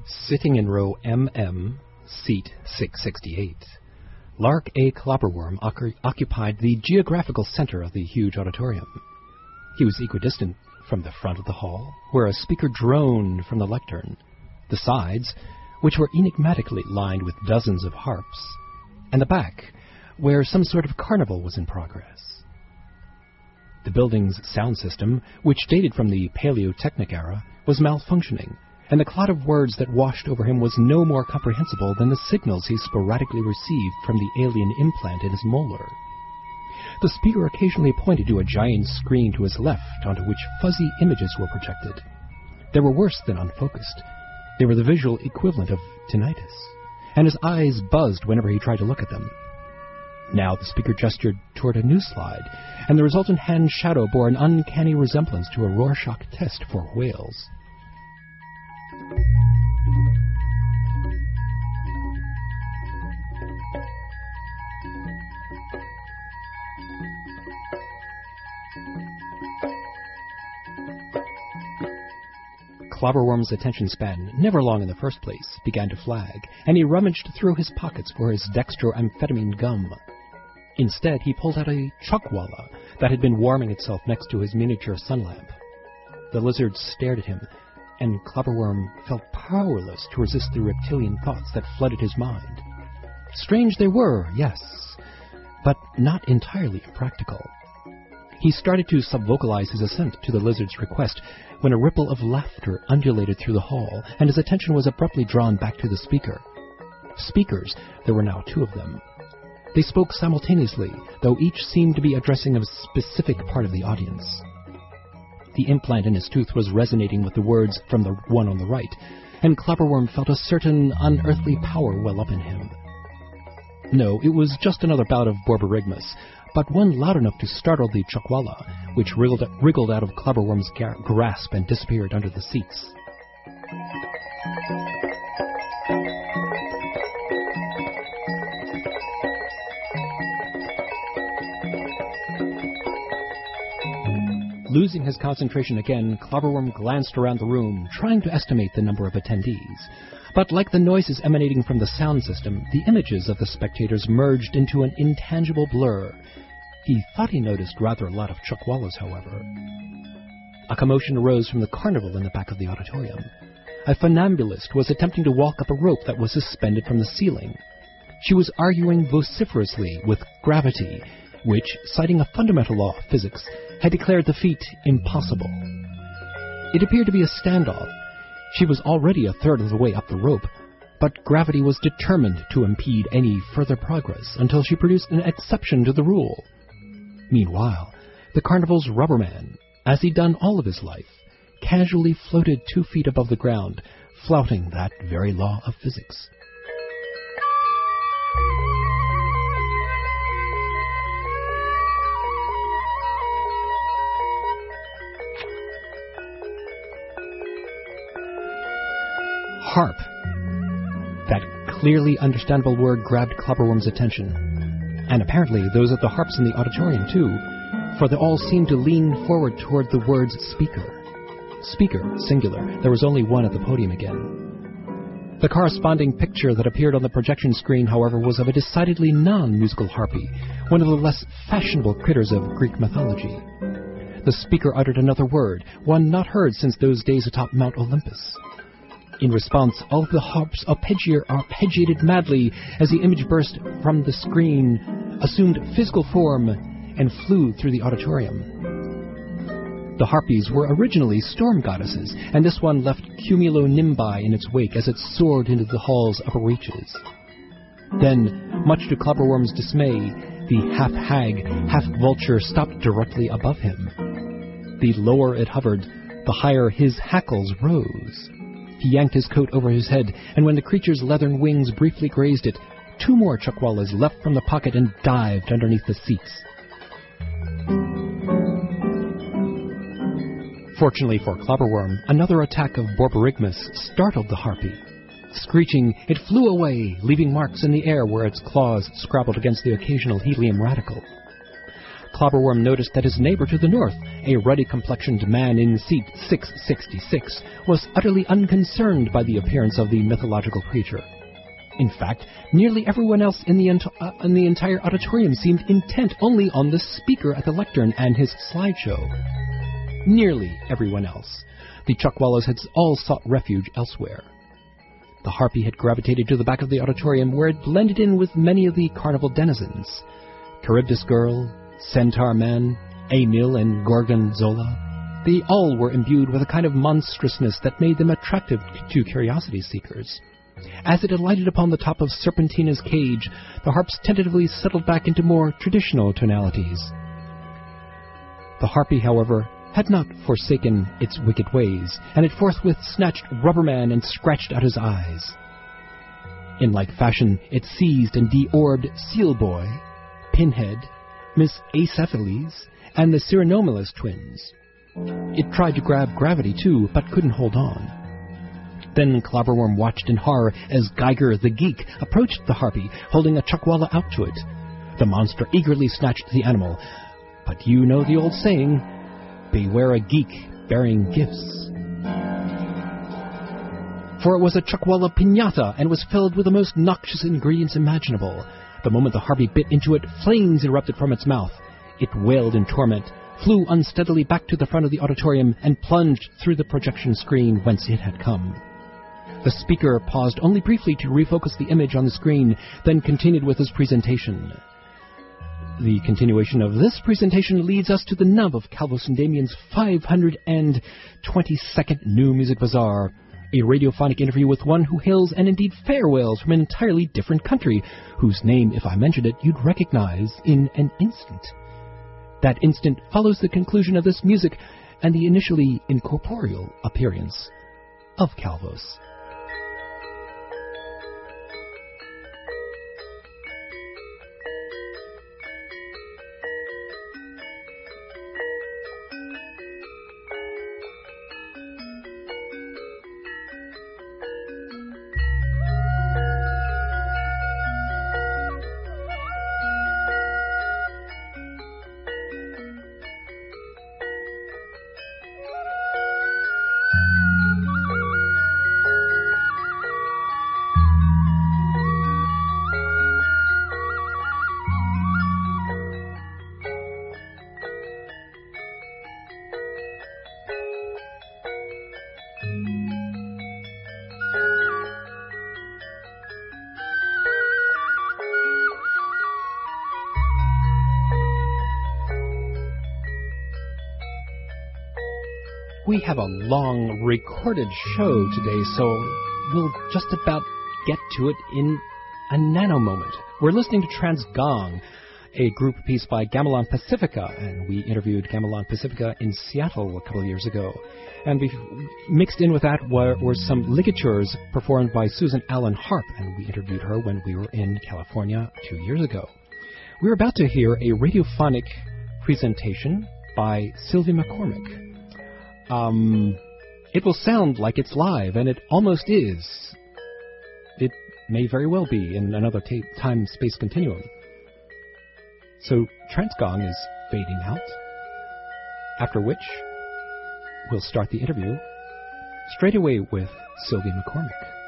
Sitting in row MM, seat 668, Lark A. Clobberworm occupied the geographical center of the huge auditorium. He was equidistant from the front of the hall, where a speaker droned from the lectern, the sides, which were enigmatically lined with dozens of harps, and the back, where some sort of carnival was in progress. The building's sound system, which dated from the Paleotechnic era, was malfunctioning, and the cloud of words that washed over him was no more comprehensible than the signals he sporadically received from the alien implant in his molar. The speaker occasionally pointed to a giant screen to his left onto which fuzzy images were projected. They were worse than unfocused. They were the visual equivalent of tinnitus, and his eyes buzzed whenever he tried to look at them. Now the speaker gestured toward a new slide, and the resultant hand shadow bore an uncanny resemblance to a Rorschach test for whales. Clobberworm's attention span, never long in the first place, began to flag, and he rummaged through his pockets for his dextroamphetamine gum. Instead, he pulled out a chuckwalla that had been warming itself next to his miniature sun lamp. The lizard stared at him, and Clobberworm felt powerless to resist the reptilian thoughts that flooded his mind. Strange they were, yes, but not entirely impractical. He started to subvocalize his assent to the lizard's request when a ripple of laughter undulated through the hall, and his attention was abruptly drawn back to the speaker. Speakers, there were now two of them. They spoke simultaneously, though each seemed to be addressing a specific part of the audience. The implant in his tooth was resonating with the words from the one on the right, and Clobberworm felt a certain unearthly power well up in him. No, it was just another bout of Borborygmus, but one loud enough to startle the chuckwalla, which wriggled out of Clobberworm's grasp and disappeared under the seats. Losing his concentration again, Clobberworm glanced around the room, trying to estimate the number of attendees. But like the noises emanating from the sound system, the images of the spectators merged into an intangible blur. He thought he noticed rather a lot of chuckwallas, however. A commotion arose from the carnival in the back of the auditorium. A funambulist was attempting to walk up a rope that was suspended from the ceiling. She was arguing vociferously with gravity, which, citing a fundamental law of physics, had declared the feat impossible. It appeared to be a standoff. She was already a third of the way up the rope, but gravity was determined to impede any further progress until she produced an exception to the rule. Meanwhile, the carnival's rubberman, as he'd done all of his life, casually floated 2 feet above the ground, flouting that very law of physics. Harp. That clearly understandable word grabbed Clobberworm's attention, and apparently those of the harps in the auditorium too, for they all seemed to lean forward toward the words speaker. Speaker, singular. There was only one at the podium again. The corresponding picture that appeared on the projection screen, however, was of a decidedly non-musical harpy, one of the less fashionable critters of Greek mythology. The speaker uttered another word, one not heard since those days atop Mount Olympus. In response, all of the harps arpeggiated madly as the image burst from the screen, assumed physical form, and flew through the auditorium. The harpies were originally storm goddesses, and this one left cumulonimbi in its wake as it soared into the hall's upper reaches. Then, much to Clobberworm's dismay, the half-hag, half-vulture stopped directly above him. The lower it hovered, the higher his hackles rose. He yanked his coat over his head, and when the creature's leathern wings briefly grazed it, 2 more chuckwallas leapt from the pocket and dived underneath the seats. Fortunately for Clobberworm, another attack of Borborygmus startled the harpy. Screeching, it flew away, leaving marks in the air where its claws scrabbled against the occasional helium radical. Clobberworm noticed that his neighbor to the north, a ruddy-complexioned man in seat 666, was utterly unconcerned by the appearance of the mythological creature. In fact, nearly everyone else in the entire auditorium seemed intent only on the speaker at the lectern and his slideshow. Nearly everyone else. The Chuckwallas had all sought refuge elsewhere. The harpy had gravitated to the back of the auditorium, where it blended in with many of the carnival denizens. Charybdis Girl, Centaur Man, Emil, and Gorgonzola. They all were imbued with a kind of monstrousness that made them attractive to curiosity seekers. As it alighted upon the top of Serpentina's cage, the harps tentatively settled back into more traditional tonalities. The harpy, however, had not forsaken its wicked ways, and it forthwith snatched Rubberman and scratched out his eyes. In like fashion, it seized and de-orbed Sealboy, Pinhead, Miss Acephalus, and the Cyranomalus twins. It tried to grab Gravity, too, but couldn't hold on. Then Clobberworm watched in horror as Geiger the Geek approached the harpy, holding a Chuckwalla out to it. The monster eagerly snatched the animal. But you know the old saying, beware a geek bearing gifts. For it was a Chuckwalla piñata and was filled with the most noxious ingredients imaginable. The moment the harpy bit into it, flames erupted from its mouth. It wailed in torment, flew unsteadily back to the front of the auditorium, and plunged through the projection screen whence it had come. The speaker paused only briefly to refocus the image on the screen, then continued with his presentation. The continuation of this presentation leads us to the nub of Calvos and Damien's 522nd New Music Bazaar, a radiophonic interview with one who hails and indeed farewells from an entirely different country, whose name, if I mentioned it, you'd recognize in an instant. That instant follows the conclusion of this music and the initially incorporeal appearance of Calvos. We have a long recorded show today, so we'll just about get to it in a nano moment. We're listening to Transgong, a group piece by Gamelan Pacifica, and we interviewed Gamelan Pacifica in Seattle a couple of years ago. And mixed in with that were some ligatures performed by Susan Allen Harp, and we interviewed her when we were in California 2 years ago. We're about to hear a radiophonic presentation by Sylvie McCormick. It will sound like it's live, and it almost is. It may very well be in another time-space continuum. So Transgong is fading out, after which we'll start the interview straight away with Sylvie McCormick.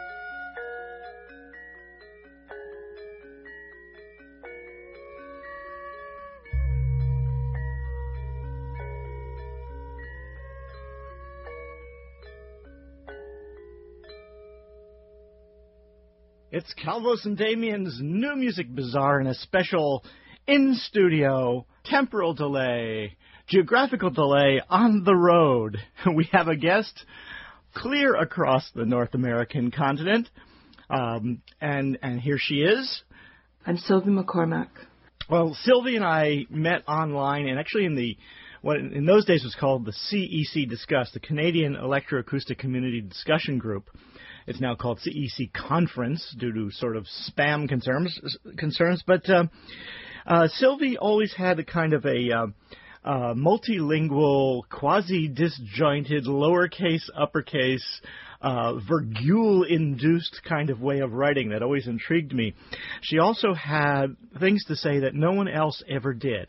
It's Calvos and Damien's New Music Bazaar in a special in-studio, temporal delay, geographical delay on the road. We have a guest clear across the North American continent, and here she is. I'm Sylvie McCormick. Well, Sylvie and I met online, and actually in what in those days was called the CEC Discuss, the Canadian Electroacoustic Community Discussion Group. It's now called CEC Conference due to sort of spam concerns. But Sylvie always had a kind of a multilingual, quasi-disjointed, lowercase, uppercase, Vergule-induced kind of way of writing that always intrigued me. She also had things to say that no one else ever did.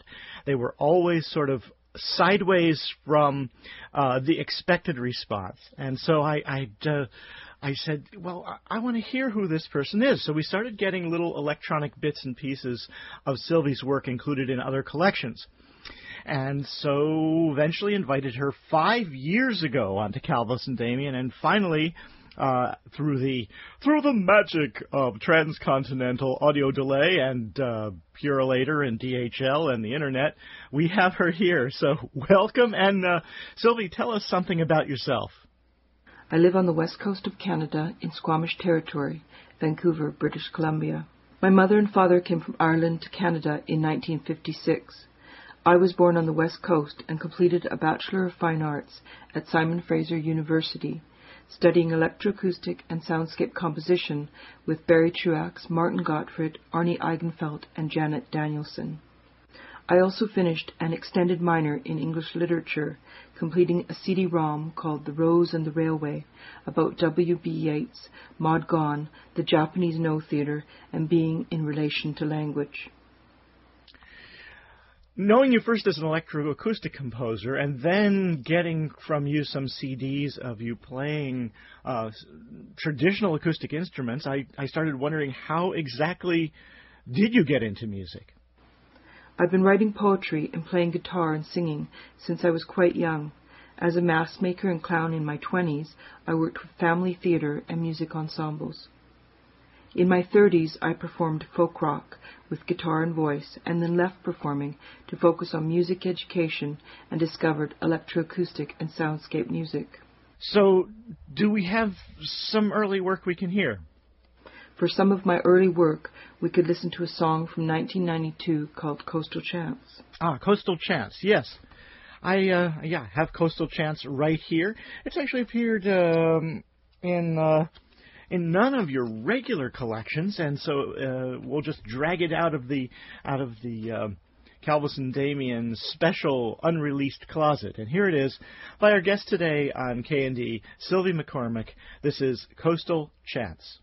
they were always sort of sideways from the expected response. And so I said, well, I want to hear who this person is. So we started getting little electronic bits and pieces of Sylvie's work included in other collections. And so eventually invited her 5 years ago onto Calvus and Damian, and finally, through the magic of transcontinental audio delay and Purolator and DHL and the internet, we have her here. So welcome, and Sylvie, tell us something about yourself. I live on the west coast of Canada in Squamish Territory, Vancouver, British Columbia. My mother and father came from Ireland to Canada in 1956. I was born on the west coast and completed a Bachelor of Fine Arts at Simon Fraser University, studying electroacoustic and soundscape composition with Barry Truax, Martin Gottfried, Arnie Eigenfeld, and Janet Danielson. I also finished an extended minor in English literature, completing a CD-ROM called The Rose and the Railway, about W.B. Yeats, Maud Gonne, the Japanese No Theatre, and being in relation to language. Knowing you first as an electroacoustic composer, and then getting from you some CDs of you playing traditional acoustic instruments, I started wondering, how exactly did you get into music? I've been writing poetry and playing guitar and singing since I was quite young. As a mask maker and clown in my 20s, I worked with family theatre and music ensembles. In my 30s, I performed folk rock with guitar and voice, and then left performing to focus on music education and discovered electroacoustic and soundscape music. So, do we have some early work we can hear? For some of my early work, we could listen to a song from 1992 called Coastal Chants. Coastal Chants, yes. I have Coastal Chants right here. It's actually appeared in none of your regular collections, and so we'll just drag it out of the Calvus and Damian special unreleased closet. And here it is by our guest today on K&D, Sylvie McCormack. This is Coastal Chants.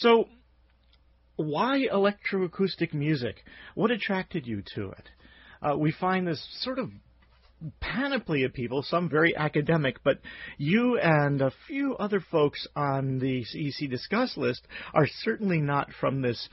So, why electroacoustic music? What attracted you to it? We find this sort of panoply of people, some very academic, but you and a few other folks on the CEC Discuss list are certainly not from this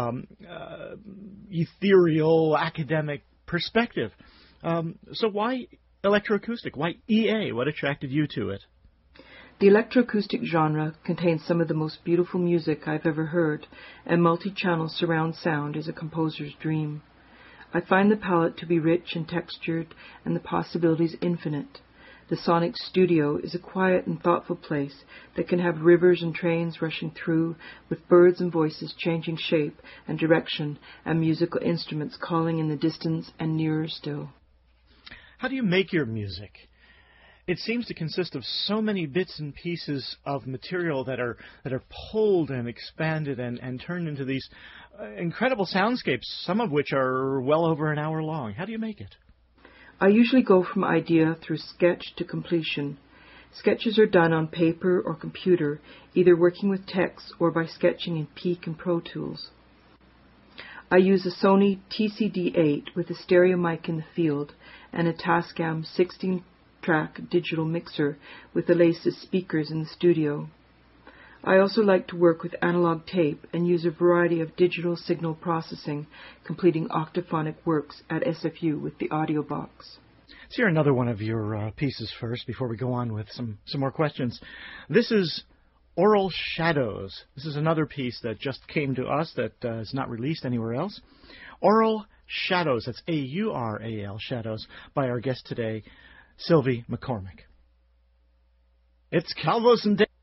ethereal academic perspective. So why electroacoustic? Why EA? What attracted you to it? The electroacoustic genre contains some of the most beautiful music I've ever heard, and multi-channel surround sound is a composer's dream. I find the palette to be rich and textured, and the possibilities infinite. The sonic studio is a quiet and thoughtful place that can have rivers and trains rushing through, with birds and voices changing shape and direction, and musical instruments calling in the distance and nearer still. How do you make your music? It seems to consist of so many bits and pieces of material that are pulled and expanded and turned into these incredible soundscapes, some of which are well over an hour long. How do you make it? I usually go from idea through sketch to completion. Sketches are done on paper or computer, either working with text or by sketching in Peak and Pro Tools. I use a Sony TCD-8 with a stereo mic in the field and a Tascam 16-track digital mixer with the latest speakers in the studio. I also like to work with analog tape and use a variety of digital signal processing, completing octaphonic works at SFU with the audio box. Let's hear another one of your pieces first before we go on with some more questions. This is Aural Shadows. This is another piece that just came to us that is not released anywhere else. Aural Shadows, that's A-U-R-A-L, Shadows, by our guest today, Sylvie McCormick. It's Calvos and Dave.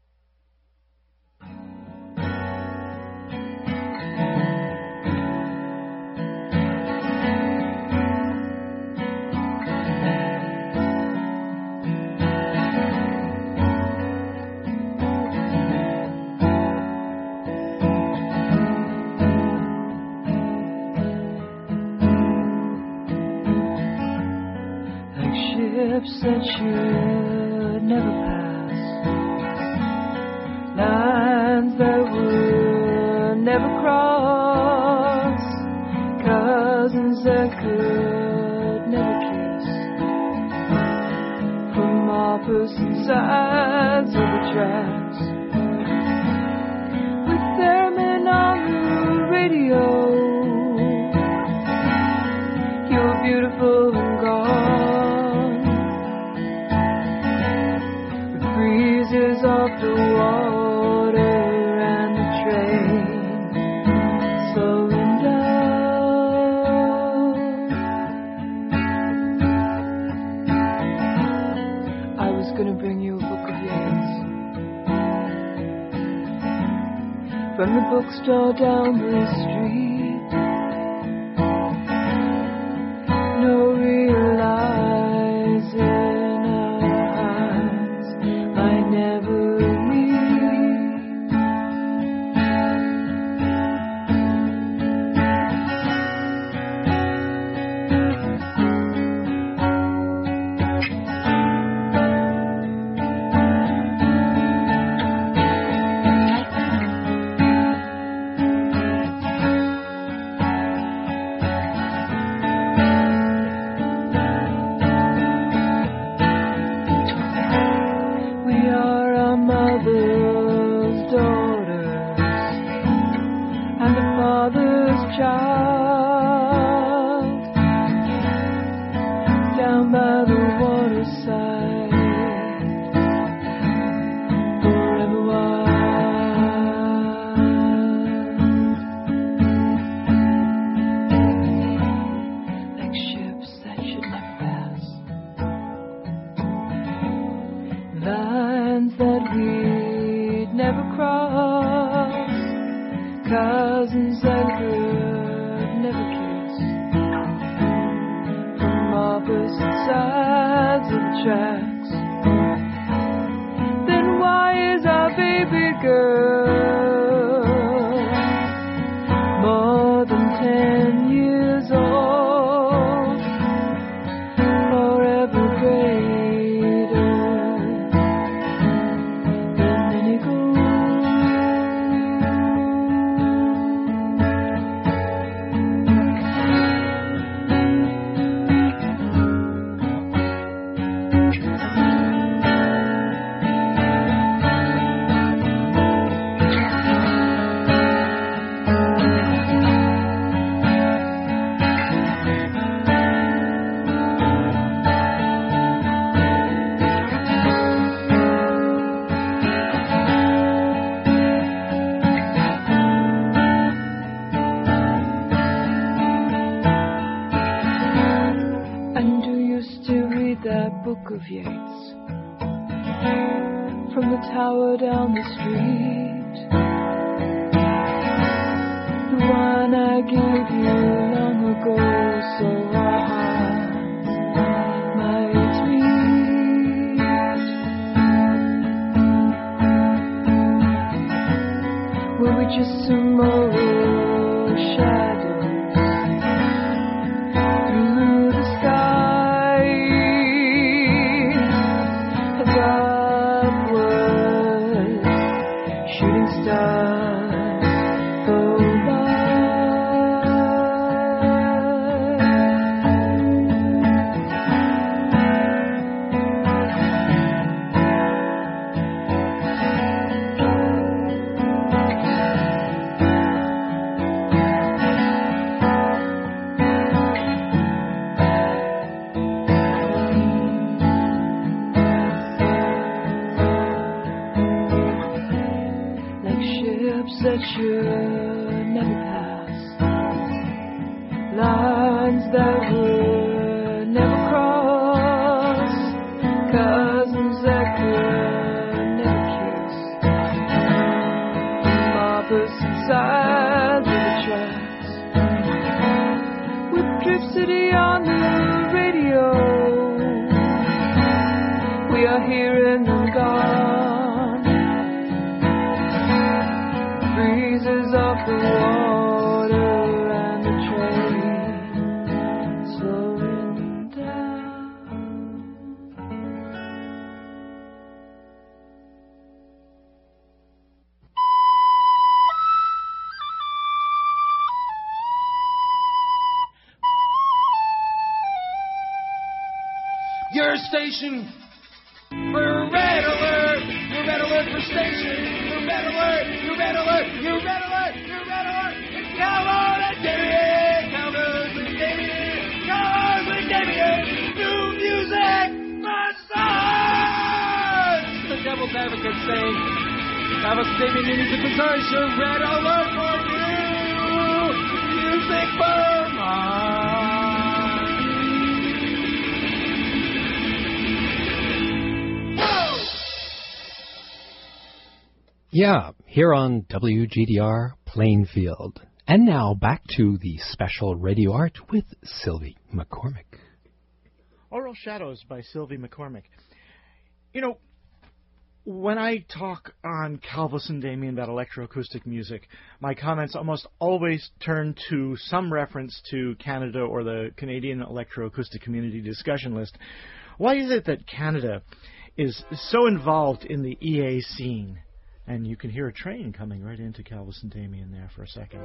Ships that should never pass, lines that would never cross, cousins that could never kiss, from opposite sides of the tracks, with their men on the radio. You're beautiful and gone. Of the water and the train slowing down. I was going to bring you a book of Yeats from the bookstore down the street. No realizing cousins that could never kiss, from opposite sides of the tracks. Then why is our baby girl more than 10 years old, forever greater than any gold? from the tower down the street, the one I gave you long ago, so our hearts might meet. Were we just some old shadows through the sky, as upward shooting stars go by? Like ships that should never pass, lines that would never cross, cousins that could never kiss, from opposite sides of the tracks, with Trip City on the radio. We are here and then gone, breezes off the water and the train slowing down. Your station for red alert. Your red alert for station. Your red alert. Your red alert. Your red alert. Your red alert. It's Cowboys and Damien. Cowboys and Damien. Cowboys and Damien. New music for stars. The devil's advocate saying, Cowboys and Damien, new music for stars. Your red alert for you. Music for mine. Yeah, here on WGDR Plainfield. And now back to the special radio art with Sylvie McCormick. Oral Shadows by Sylvie McCormick. You know, when I talk on Calvis and Damien about electroacoustic music, my comments almost always turn to some reference to Canada or the Canadian Electroacoustic Community discussion list. Why is it that Canada is so involved in the EA scene? And you can hear a train coming right into Calvis and Damien there for a second.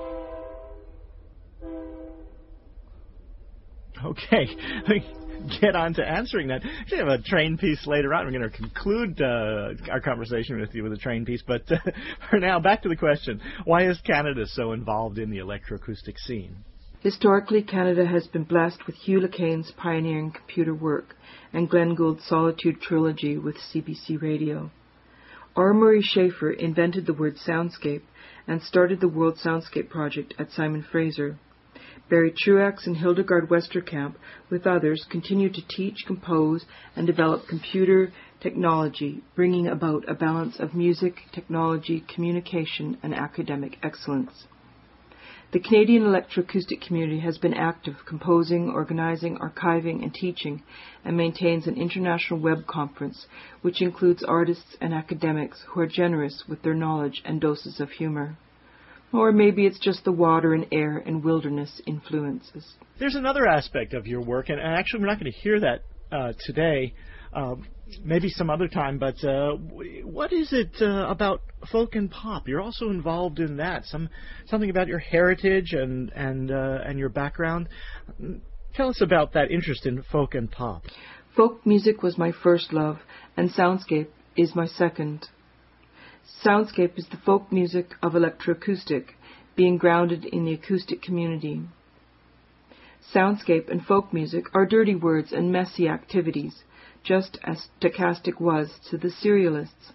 Okay, get on to answering that. We have a train piece later on. We're going to conclude our conversation with you with a train piece. But for now, back to the question. Why is Canada so involved in the electroacoustic scene? Historically, Canada has been blessed with Hugh LeCain's pioneering computer work and Glenn Gould's Solitude trilogy with CBC Radio. R. Murray Schafer invented the word soundscape and started the World Soundscape Project at Simon Fraser. Barry Truax and Hildegard Westerkamp, with others, continue to teach, compose, and develop computer technology, bringing about a balance of music, technology, communication, and academic excellence. The Canadian electroacoustic community has been active, composing, organizing, archiving, and teaching, and maintains an international web conference, which includes artists and academics who are generous with their knowledge and doses of humor. Or maybe it's just the water and air and wilderness influences. There's another aspect of your work, and actually we're not going to hear that today, maybe some other time, but what is it about folk and pop? You're also involved in that. Something about your heritage and your background. Tell us about that interest in folk and pop. Folk music was my first love, and soundscape is my second. Soundscape is the folk music of electroacoustic, being grounded in the acoustic community. Soundscape and folk music are dirty words and messy activities, just as stochastic was to the serialists.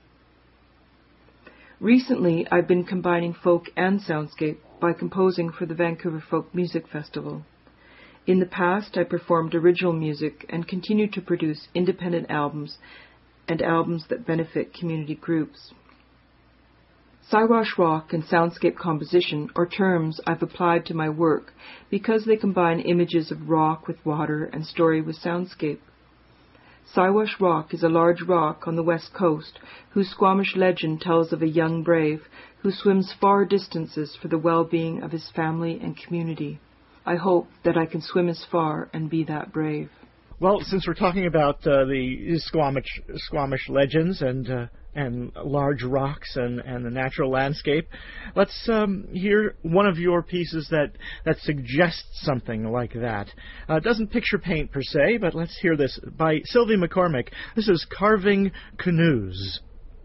Recently, I've been combining folk and soundscape by composing for the Vancouver Folk Music Festival. In the past, I performed original music and continue to produce independent albums and albums that benefit community groups. Siwash rock and soundscape composition are terms I've applied to my work because they combine images of rock with water and story with soundscape. Siwash Rock is a large rock on the west coast whose Squamish legend tells of a young brave who swims far distances for the well-being of his family and community. I hope that I can swim as far and be that brave. Well, since we're talking about the Squamish legends and large rocks and the natural landscape, let's hear one of your pieces that suggests something like that. It doesn't picture paint per se, but let's hear this by Sylvie McCormick. This is Carving Canoes.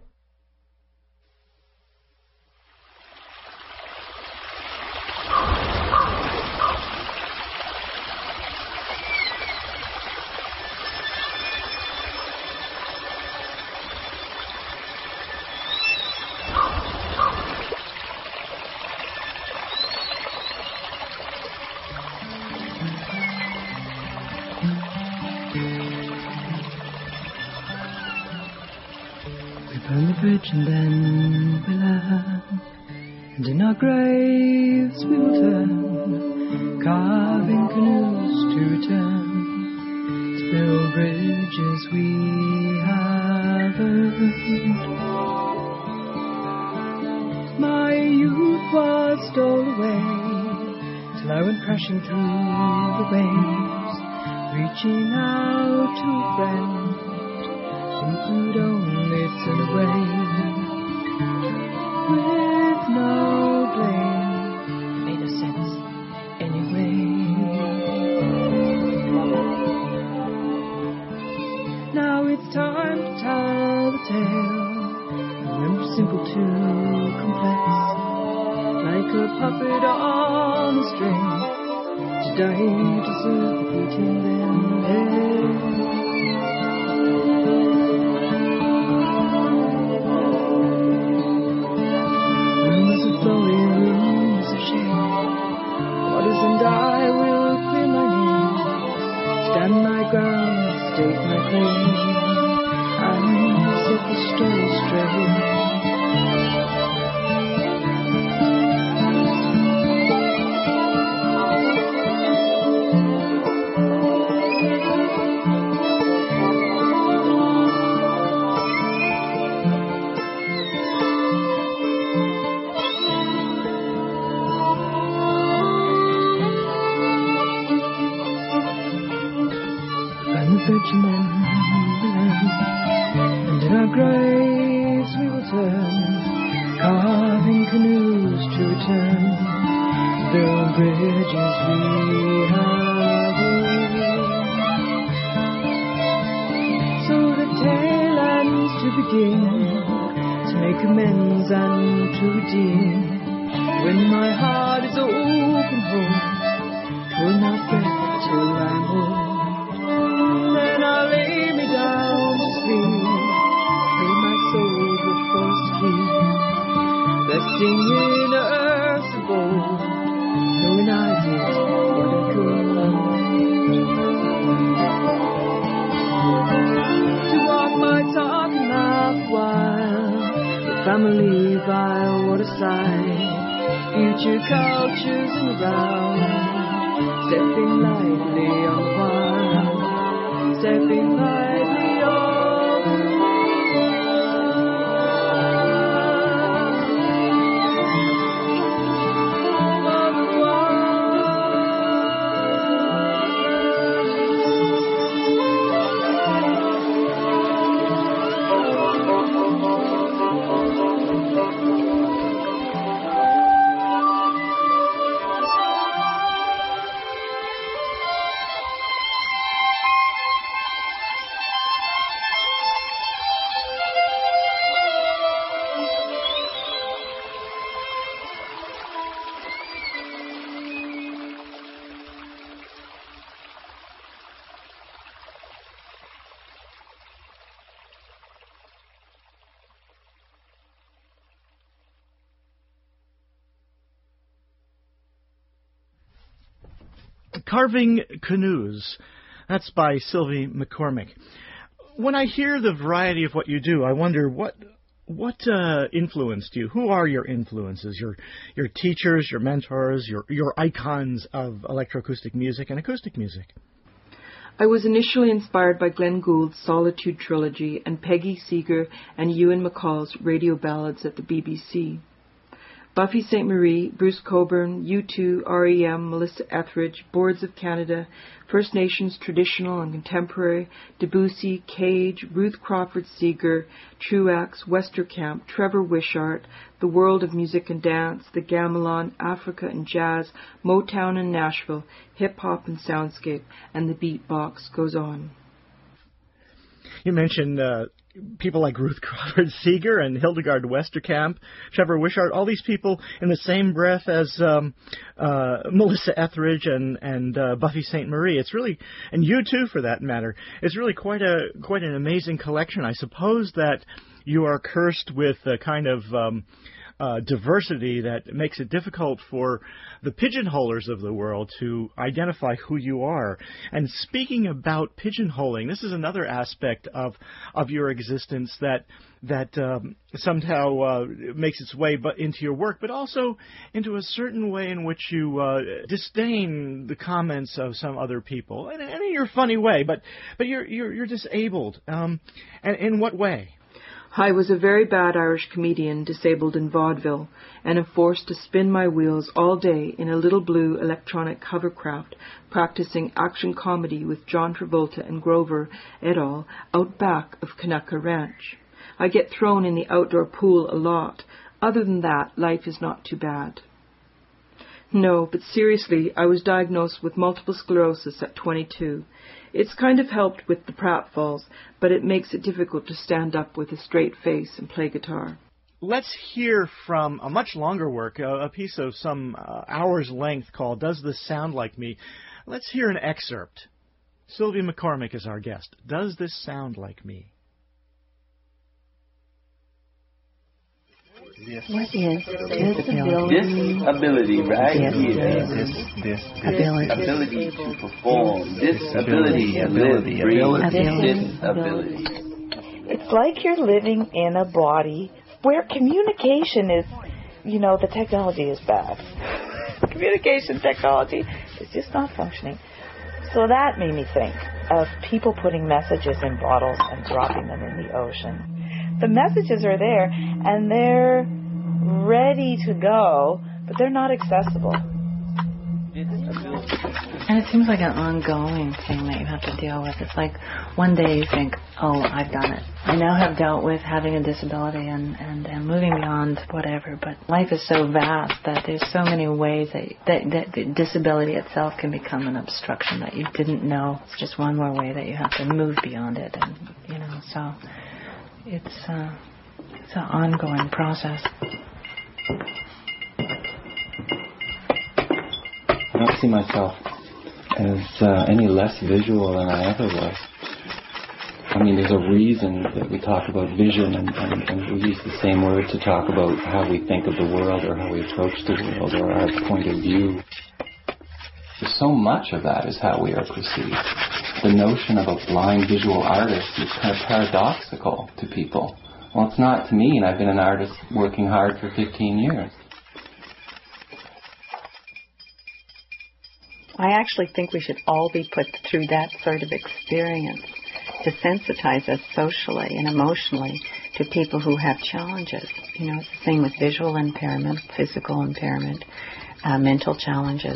Burn the bridge and then we land, and in our graves we will turn, carving canoes to return, to build bridges we have earned. My youth was stole away, till I went crashing through the waves, reaching out to a friend who could only turn away, with no blame. Made no sense anyway. Now it's time to tell the tale. Remember, simple too complex, like a puppet on a string. To die deserve the beating then there. And I will clear my name, stand my ground, stake my claim, and set the story straight. And in our graves we will turn, carving canoes to return, build bridges we have earned. So the tale ends to begin, to make amends and to redeem. When my heart is open home, 'twill not break till I'm home. Then I'll lay me down to sleep, till my soul will force to keep, resting in earth's abode, knowing I did what I could. To walk my talk and laugh while the family by waterside, future cultures in the round, stepping lightly on the wild, stepping lightly on the wild. Carving Canoes. That's by Sylvie McCormick. When I hear the variety of what you do, I wonder what influenced you? Who are your influences? Your teachers, your mentors, your icons of electroacoustic music and acoustic music? I was initially inspired by Glenn Gould's Solitude trilogy and Peggy Seeger and Ewan MacColl's radio ballads at the BBC. Buffy Sainte-Marie, Bruce Cockburn, U2, R.E.M., Melissa Etheridge, Boards of Canada, First Nations Traditional and Contemporary, Debussy, Cage, Ruth Crawford Seeger, Truax, Westerkamp, Trevor Wishart, The World of Music and Dance, The Gamelan, Africa and Jazz, Motown and Nashville, Hip-Hop and Soundscape, and the beatbox goes on. You mentioned people like Ruth Crawford Seeger and Hildegard Westerkamp, Trevor Wishart, all these people in the same breath as Melissa Etheridge and Buffy Sainte-Marie. It's really, and you too for that matter, it's really quite an amazing collection. I suppose that you are cursed with a kind of diversity that makes it difficult for the pigeonholers of the world to identify who you are. And speaking about pigeonholing, this is another aspect of your existence that somehow makes its way into your work, but also into a certain way in which you disdain the comments of some other people, and in your funny way. But you're disabled. And in what way? I was a very bad Irish comedian disabled in vaudeville and am forced to spin my wheels all day in a little blue electronic hovercraft practicing action comedy with John Travolta and Grover et al. Out back of Kanaka Ranch. I get thrown in the outdoor pool a lot. Other than that, life is not too bad. No, but seriously, I was diagnosed with multiple sclerosis at 22. It's kind of helped with the pratfalls, but it makes it difficult to stand up with a straight face and play guitar. Let's hear from a much longer work, a piece of some hours' length called Does This Sound Like Me? Let's hear an excerpt. Sylvie McCormick is our guest. Does this sound like me? What is disability? Disability, right here. Ability to perform. Disability to live, breathe. Disability. It's like you're living in a body where communication is, the technology is bad. Communication technology is just not functioning. So that made me think of people putting messages in bottles and dropping them in the ocean. The messages are there, and they're ready to go, but they're not accessible. And it seems like an ongoing thing that you have to deal with. It's like one day you think, oh, I've done it. I now have dealt with having a disability and moving beyond whatever, but life is so vast that there's so many ways that the disability itself can become an obstruction that you didn't know. It's just one more way that you have to move beyond it, and so it's an ongoing process. I don't see myself as any less visual than I ever was. I mean, there's a reason that we talk about vision and we use the same word to talk about how we think of the world or how we approach the world or our point of view. There's so much of that is how we are perceived. The notion of a blind visual artist is kind of paradoxical to people. Well, it's not to me, and I've been an artist working hard for 15 years. I actually think we should all be put through that sort of experience to sensitize us socially and emotionally to people who have challenges. It's the same with visual impairment, physical impairment, mental challenges.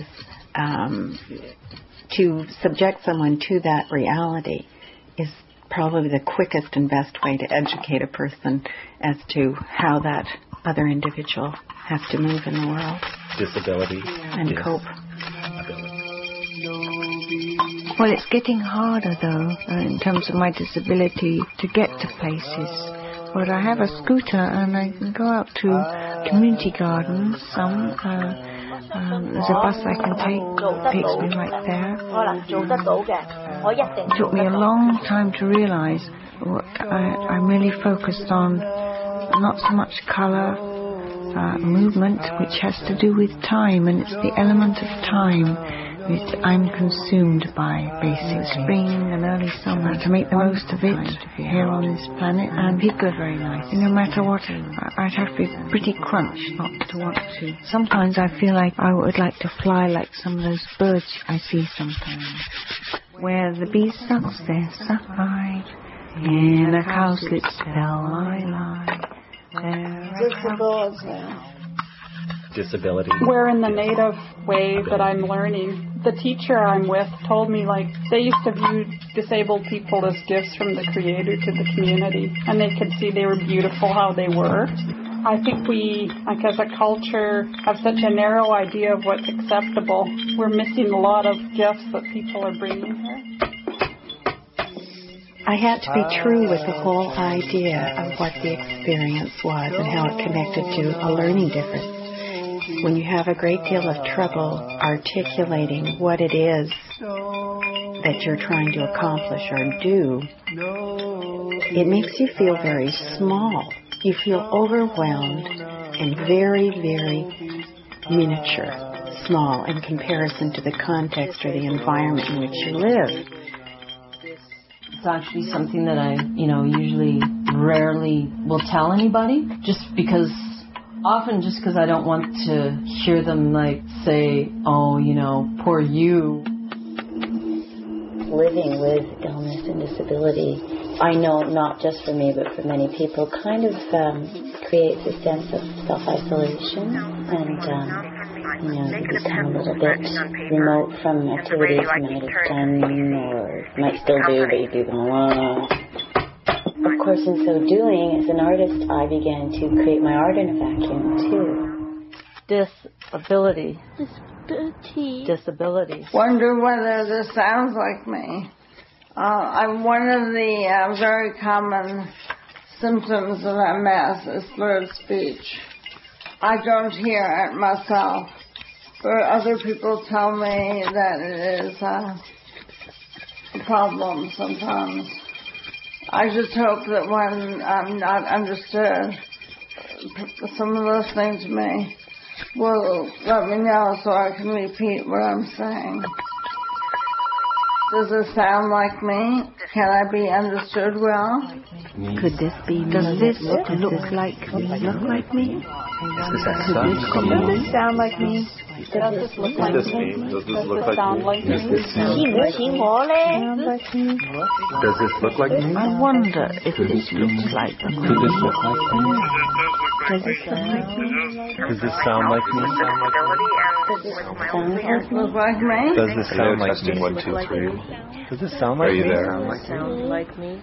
To subject someone to that reality is probably the quickest and best way to educate a person as to how that other individual has to move in the world. Disability. And cope. Well, it's getting harder, though, in terms of my disability, to get to places. But I have a scooter, and I can go out to community gardens. There's a bus I can take, takes me right there. It took me a long time to realize what I'm really focused on, not so much colour, movement, which has to do with time, and it's the element of time which I'm consumed by, basically. Spring and early summer, to make the most of it here on this planet, and be good, very nice. No matter what, I'd have to be pretty crunched not to want to. Sometimes I feel like I would like to fly like some of those birds I see sometimes. Where the bee sucks their sapphire, in a cowslip's bell I lie. Disability. Where in the native way that I'm learning, the teacher I'm with told me, like, they used to view disabled people as gifts from the Creator to the community, and they could see they were beautiful how they were. I think we, like as a culture, have such a narrow idea of what's acceptable. We're missing a lot of gifts that people are bringing here. I had to be true with the whole idea of what the experience was and how it connected to a learning difference. When you have a great deal of trouble articulating what it is that you're trying to accomplish or do, it makes you feel very small. You feel overwhelmed and very, very miniature, small in comparison to the context or the environment in which you live. It's actually something that I, usually rarely will tell anybody, often just because I don't want to hear them say, oh, poor you. Living with illness and disability, I know not just for me but for many people, kind of creates a sense of self-isolation, and you become a little bit remote from activities you might have done or might still do, but you do them alone. Of course, in so doing, as an artist, I began to create my art in a vacuum, too. Disability. Wonder whether this sounds like me. One of the very common symptoms of MS is slurred speech. I don't hear it myself, but other people tell me that it is a problem sometimes. I just hope that when I'm not understood, some of those things to me will let me know so I can repeat what I'm saying. Does this sound like me? Can I be understood well? Could this be me? Does this look like me? Look like me? Does this sound like me? Does this look like me? Does this look like sound me? like me? Does this look like me? I wonder if this looks like me. Could this look like me? Does this sound like me? Does this sound like me? Does this look like me? Does this sound like me? 1, 2, 3. Does this sound like me? Are you there? Sound like me?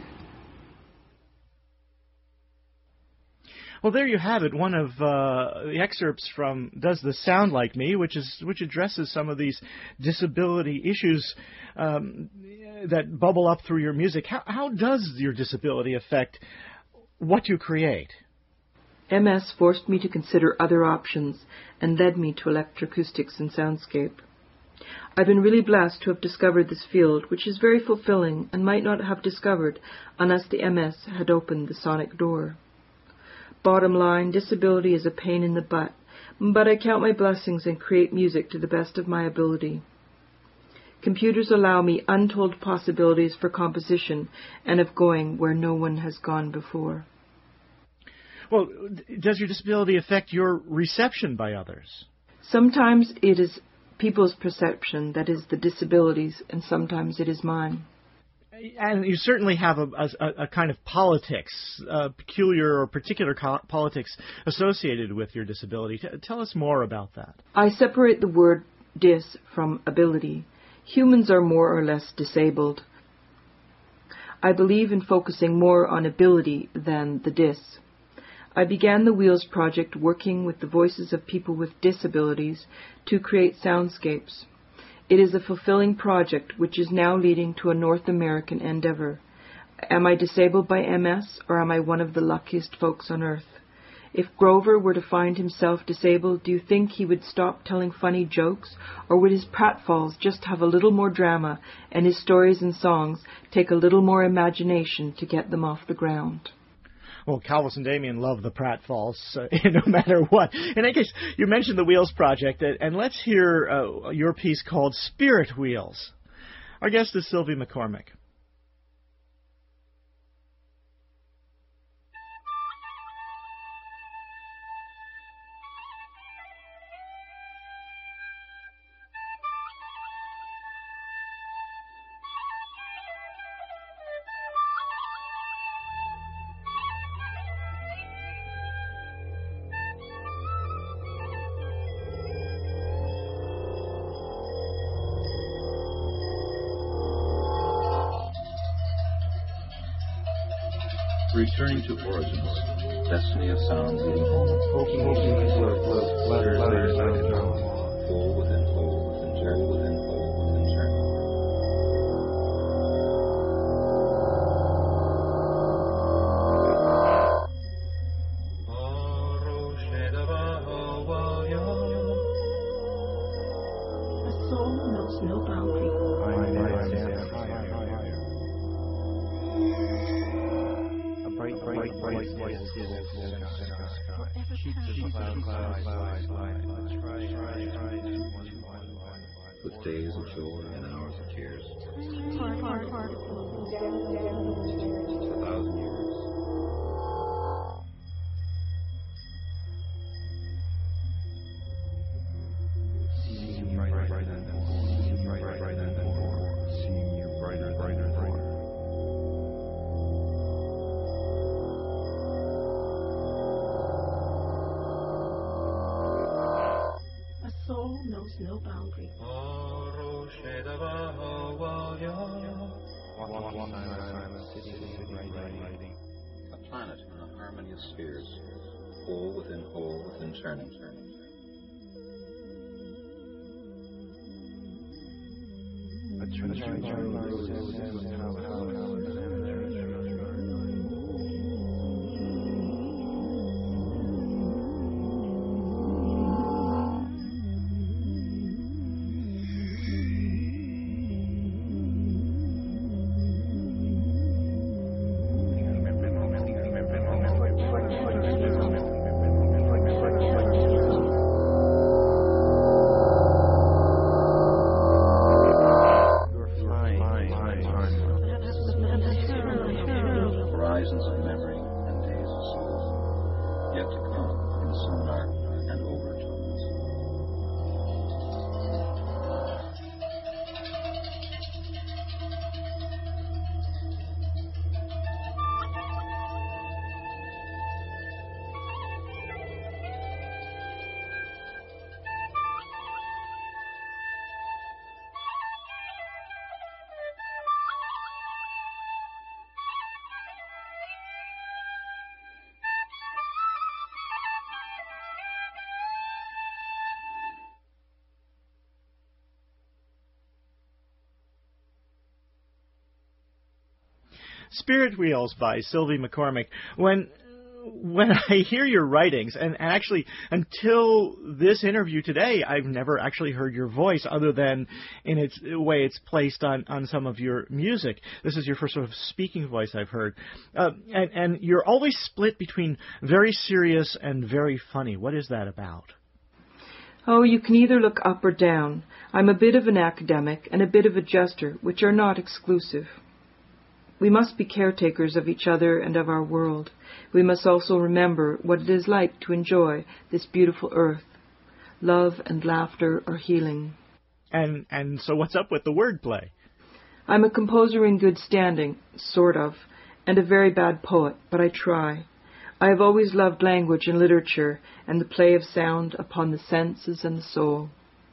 Well, there you have it. One of the excerpts from "Does This Sound Like Me," which addresses some of these disability issues that bubble up through your music. How does your disability affect what you create? MS forced me to consider other options and led me to electroacoustics and soundscape. I've been really blessed to have discovered this field, which is very fulfilling and might not have discovered unless the MS had opened the sonic door. Bottom line, disability is a pain in the butt, but I count my blessings and create music to the best of my ability. Computers allow me untold possibilities for composition and of going where no one has gone before. Well, does your disability affect your reception by others? Sometimes it is people's perception that is the disabilities, and sometimes it is mine. And you certainly have a kind of politics, peculiar or particular politics associated with your disability. Tell us more about that. I separate the word dis from ability. Humans are more or less disabled. I believe in focusing more on ability than the dis. I began the Wheels project working with the voices of people with disabilities to create soundscapes. It is a fulfilling project which is now leading to a North American endeavor. Am I disabled by MS, or am I one of the luckiest folks on earth? If Grover were to find himself disabled, do you think he would stop telling funny jokes, or would his pratfalls just have a little more drama, and his stories and songs take a little more imagination to get them off the ground? Well, Calvis and Damien love the pratfalls, no matter what. In any case, you mentioned the Wheels Project, and let's hear your piece called Spirit Wheels. Our guest is Sylvie McCormick. Returning to origins, destiny of sound leading home. Hole within turn within hole within turn. A soul knows no boundary. With days of joy and hours of tears. For 1,000 years. Seeing you brighter than before. Seeing you brighter than before. Seeing you brighter than before. Soul knows no boundary. A planet in a harmony of spheres, hole within turning. Spirit Wheels by Sylvie McCormick. When I hear your writings, and actually until this interview today, I've never actually heard your voice other than in its way it's placed on some of your music. This is your first sort of speaking voice I've heard. And you're always split between very serious and very funny. What is that about? Oh, you can either look up or down. I'm a bit of an academic and a bit of a jester, which are not exclusive. We must be caretakers of each other and of our world. We must also remember what it is like to enjoy this beautiful earth. Love and laughter are healing. And so what's up with the wordplay? I'm a composer in good standing, sort of, and a very bad poet, but I try. I have always loved language and literature and the play of sound upon the senses and the soul.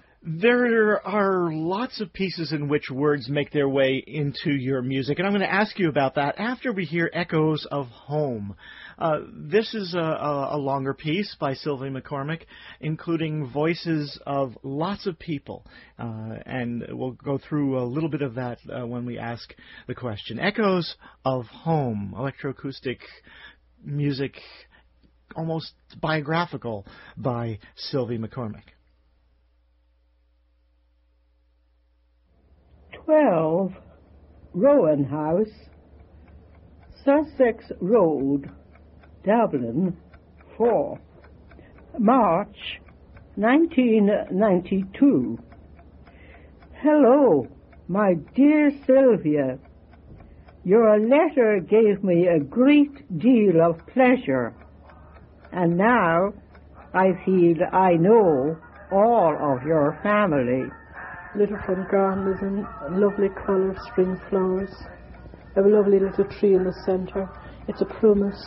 There are lots of pieces in which words make their way into your music, and I'm going to ask you about that after we hear Echoes of Home. This is a longer piece by Sylvie McCormick, including voices of lots of people, and we'll go through a little bit of that when we ask the question. Echoes of Home, electroacoustic music, almost biographical, by Sylvie McCormick. 12 Rowan House, Sussex Road, Dublin, 4 March 1992. Hello, my dear Sylvia. Your letter gave me a great deal of pleasure, and now I feel I know all of your family. Little front garden is in lovely colour, spring flowers. I have a lovely little tree in the centre. It's a Prunus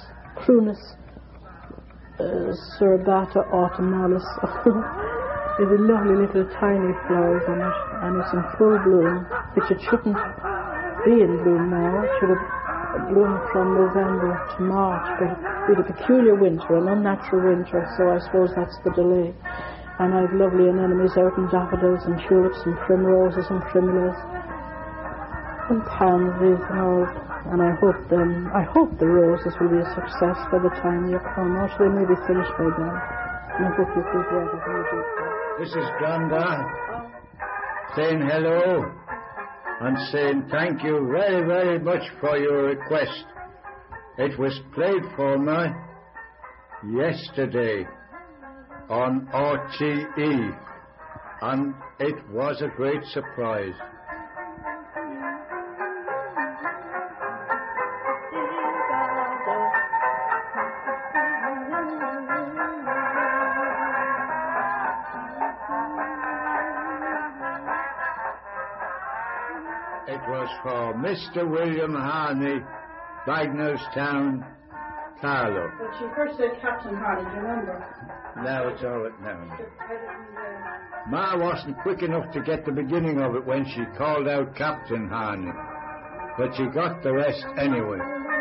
sorbata autumnalis. There's a lovely little tiny flowers on it, and it's in full bloom, which it shouldn't be in bloom now. It should have bloomed from November to March, but we had a peculiar winter, an unnatural winter, so I suppose that's the delay. And I have lovely anemones out, and daffodils and tulips and primroses and primulas and pansies and all. And I hope the roses will be a success by the time you come, or they may be finished by then. And I hope you feel better when you do that. This is Granda saying hello and saying thank you very, very much for your request. It was played for me yesterday on RTE, and it was a great surprise. It was for Mr. William Harney, Bagnallstown, Carlow. But you first said Captain Harney, do you remember? Now it's all right now. Ma wasn't quick enough to get the beginning of it when she called out Captain Harney, but she got the rest anyway.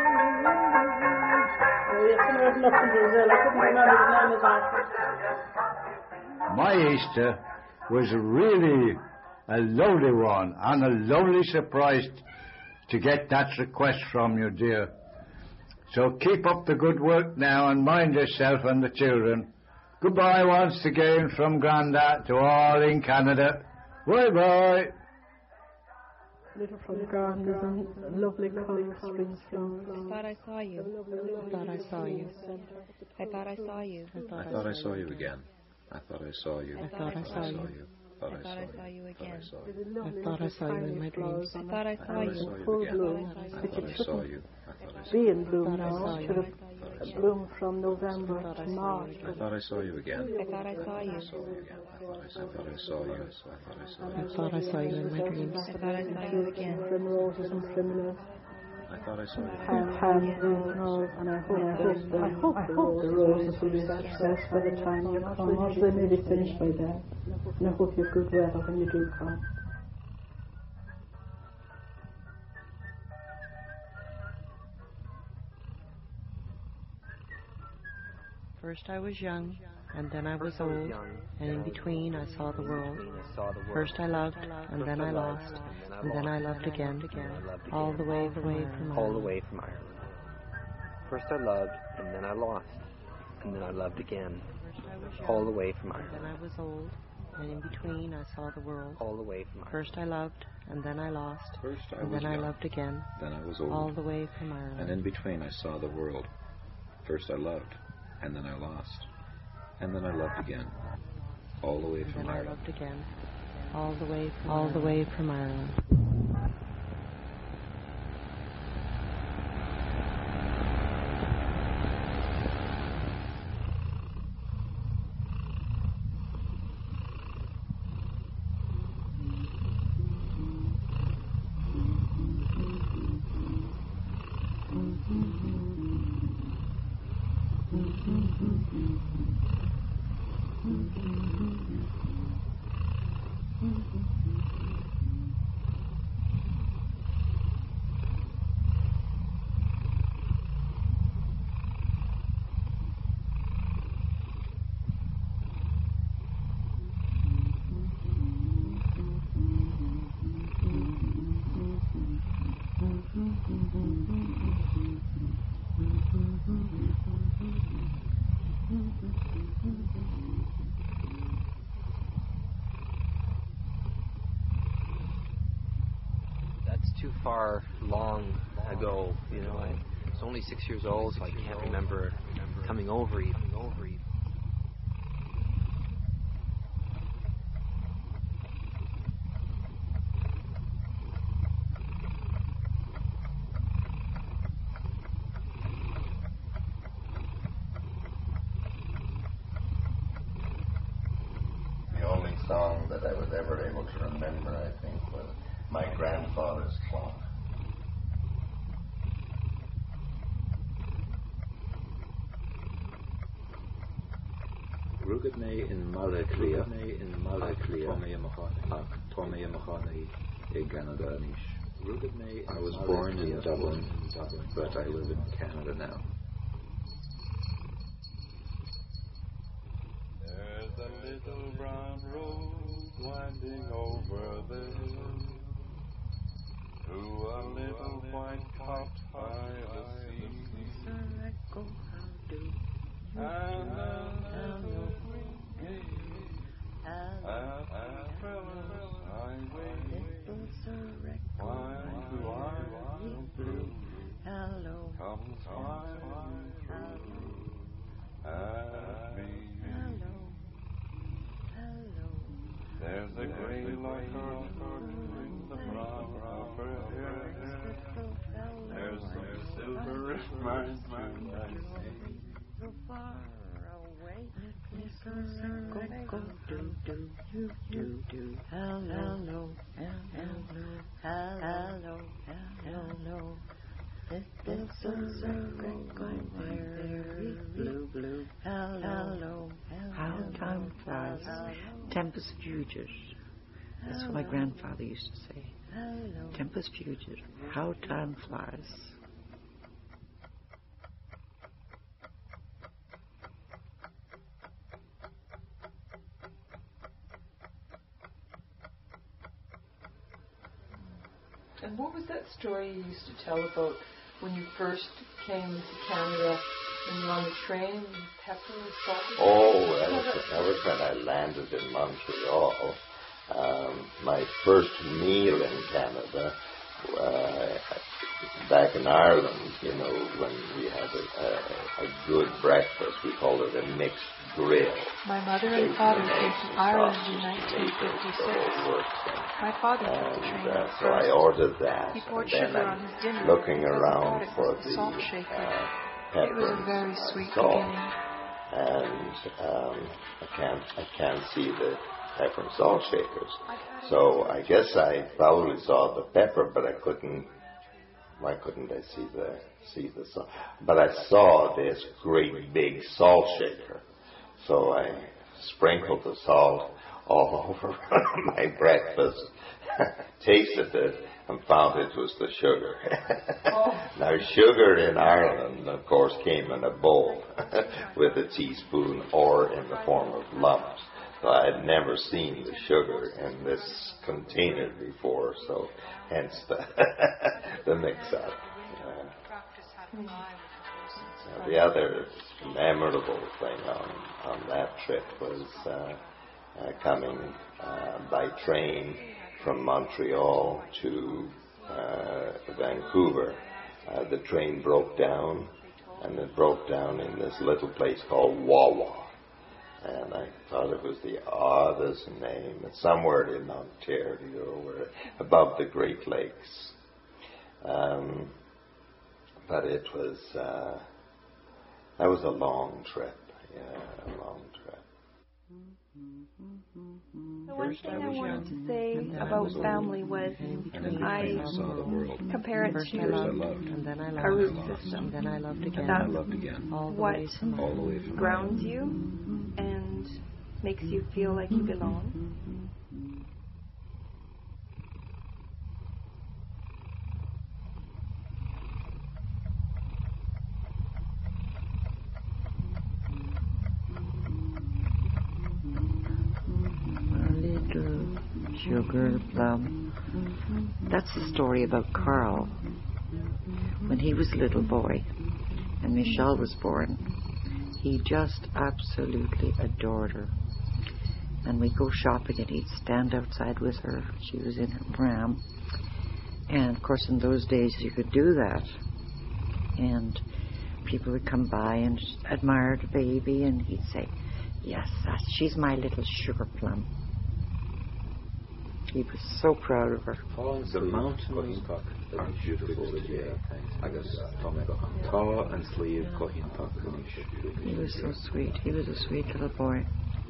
My Easter was really a lovely one, and a lovely surprise to get that request from you, dear. So keep up the good work now, and mind yourself and the children. Goodbye once again from Granda to all in Canada. Bye-bye. Little front garden is in lovely colour, spring flowers. I thought I saw you. I thought I saw you. I thought I saw you. I thought I saw you again. I thought I saw you. I thought I saw you. I thought I saw you again. I thought I saw you in my dreams. I thought I saw you. In full bloom, which it shouldn't be in bloom now. It should have bloomed from November to March. I thought I saw you again. I thought I saw you. I thought I saw you. I thought I saw you in my dreams. I thought I saw you again. Primroses and primulas. I thought I saw you. Pansies and all, and I hope the roses will be a success by the time you come, or they may be finished by then. And I hope you have good weather when you do come. First I was young, and then I was old, and in between I saw the world. First I loved, and then I lost, and then I loved again, all the way from Ireland. First I loved, and then I lost, and then I loved again, all the way from Ireland. Then I was old, and in between I saw the world. All the way from Ireland. First I loved, and then I lost, and then I loved again, then I was old, all the way from Ireland. And in between I saw the world. First I loved, and then I lost, and then I loved again, all the way from Ireland. I loved again, all the way from Ireland. That's too far long ago, you know. was only 6 years old, so I can't remember coming over even. The only song that I was ever able to remember, I think, was my grandfather's clock. Rugadne in Malaclia, Tomei Mahani, Ganadanish. I was born in Dublin, but I live in Canada now. There's a little brown road winding over there to a little white hut by the sea. And then there's a green gate at a fella's highway. Why do I feel blue? Comes flying through at me. There's a grey like earth in the brown of her hair. There's some silver in my mind, I see. So far away, listen, go, do, hello, this is a going very blue, hello, how time flies, tempus fugit. That's what my grandfather used to say. Tempus fugit, how time flies. And what was that story you used to tell about when you first came to Canada and you were on the train and pepper and salt? Oh, that was when I landed in Montreal. My first meal in Canada, back in Ireland, you know, when we had a good breakfast, we called it a mixed grill. My mother and father came from Ireland in 1956. My father took the train out so I ordered that. He poured and then sugar I'm on his dinner. looking around for the salt shaker. pepper It was a very sweet salt. beginning. And I can't see the pepper and salt shakers. So I guess I probably saw the pepper, but I couldn't. Why couldn't I see the salt? But I saw this great big salt shaker. So I sprinkled the salt all over my breakfast, tasted it, and found it was the sugar. Now, sugar in Ireland, of course, came in a bowl with a teaspoon or in the form of lumps. So I had never seen the sugar in this container before, so hence the mix-up. The other memorable thing on that trip was coming by train from Montreal to Vancouver. The train broke down, and it broke down in this little place called Wawa. And I thought it was the oddest name. It's somewhere in Ontario, above the Great Lakes. But it was, that was a long trip. Yeah, a long trip. The one thing I wanted to say about family was I compare it to a root system. That's what grounds you and makes you feel like you belong. Sugar plum. That's the story about Carl. When he was a little boy and Michelle was born, he just absolutely adored her. And we'd go shopping and he'd stand outside with her. She was in her pram. And of course in those days you could do that. and people would come by and admire the baby, and he'd say, "Yes, she's my little sugar plum." He was so proud of her. The mountains are beautiful today. Tá and Slieve Cohinpach. He was so sweet. He was a sweet little boy.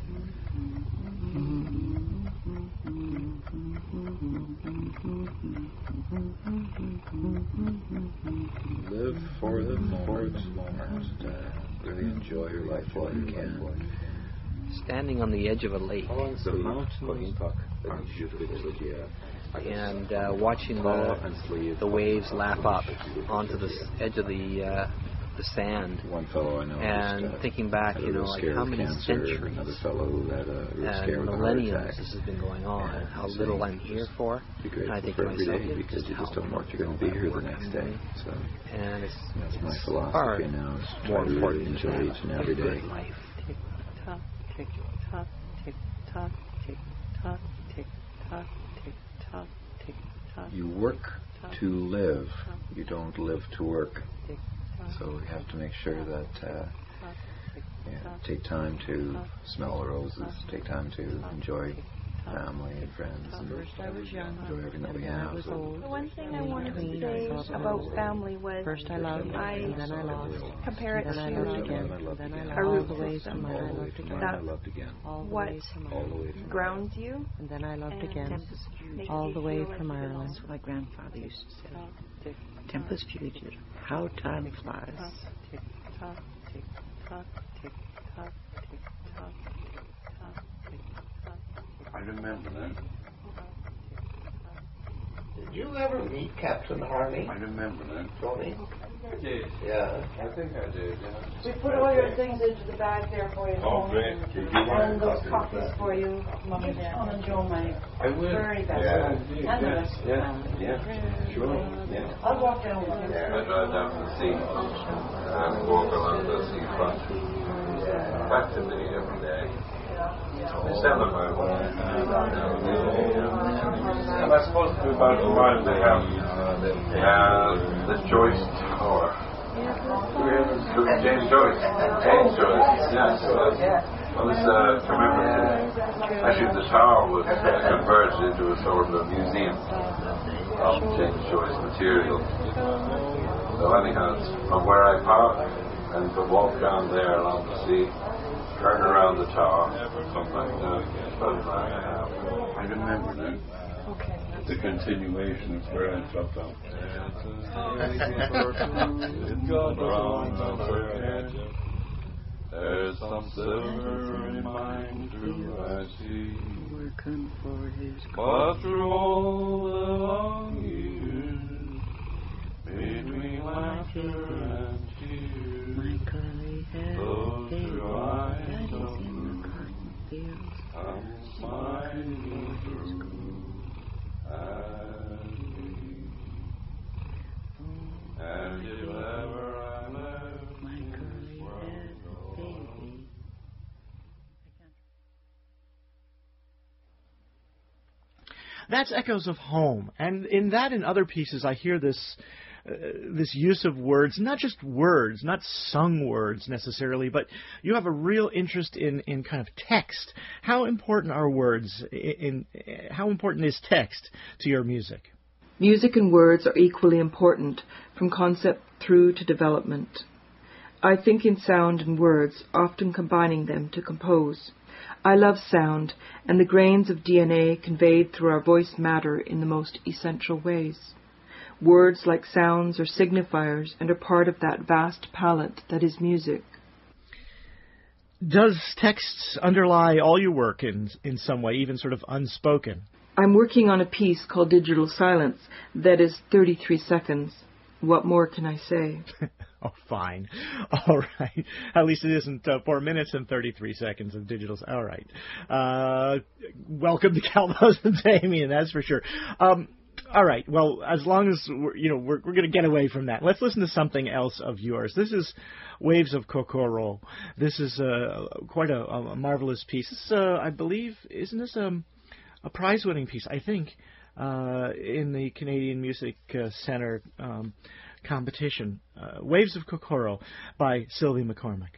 Live for the moment. Really enjoy your life while you can. Standing on the edge of a lake. The mountains are beautiful today. And watching the waves lap up onto the edge of the sand. One fellow I know and thinking back, like how many centuries and millennia this has been going on, and how little I'm here for. And I think to myself, because you just don't know if you're going to be here the next day. So, and that's my philosophy now. Is more to important enjoy each and every day. Life. Tick tock, tick tock, tick tock, tick tock, tick tock, tick tock, tick tock. You work to live. You don't live to work. So we have to make sure that take time to smell the roses, take time to enjoy family and friends, and enjoy everything that we have. The one thing I wanted to say about family was first I loved, and then I lost, compare it then I loved again, then I a root loved all the way from system. I loved again, What grounds you, and then I loved again, all the way from Ireland. That's what my grandfather used to say. Tempus fugit, how time flies. Tick tock, tick tock, tick tock, tick tock, tick tock, tick tock. I remember that. Did you ever meet Captain Harney? I remember that. Tony? Did. Yeah. I think I did, yeah. We put all your things into the bag there for you. Oh, great. And those copies for you, Mum and Dad. And Joe, my very best friend. And the rest of the family. Yeah, sure. Yeah. I'll walk down with you. I drive down to the sea and walk along the seafront. Activity every day. They celebrate and I suppose to about the line they have the Joyce Tower. James Joyce. James Joyce, yes. I was commemorative. Actually, the tower was converted into a sort of a museum of James Joyce material. So anyhow, from where I park and to walk down there along the sea, turn around the tower, come back down again. I remember that. Okay. The continuation of where I dropped off. There's some silver in mine too, I see. Working for his but through all the long years, between laughter and tears, my curly hair, close your eyes that is open, in the cotton fields. I'm smiling through at me. And if ever I left my curly head, baby. That's Echoes of Home, and in that and other pieces I hear this use of words, not just words, not sung words necessarily, but you have a real interest in kind of text. How important are words? How important is text to your music? Music and words are equally important, from concept through to development. I think in sound and words, often combining them to compose. I love sound and the grains of DNA conveyed through our voice matter in the most essential ways. Words, like sounds, are signifiers and are part of that vast palette that is music. Does text underlie all your work in some way, even sort of unspoken? I'm working on a piece called Digital Silence that is 33 seconds. What more can I say? Oh, fine. All right. At least it isn't 4 minutes and 33 seconds of digital. All right. Welcome to Calvos and Damien, that's for sure. All right. Well, as long as we're going to get away from that, let's listen to something else of yours. This is Waves of Kokoro. This is quite a marvelous piece. This, I believe, isn't this a prize-winning piece? I think in the Canadian Music Centre competition, Waves of Kokoro by Sylvie McCormick.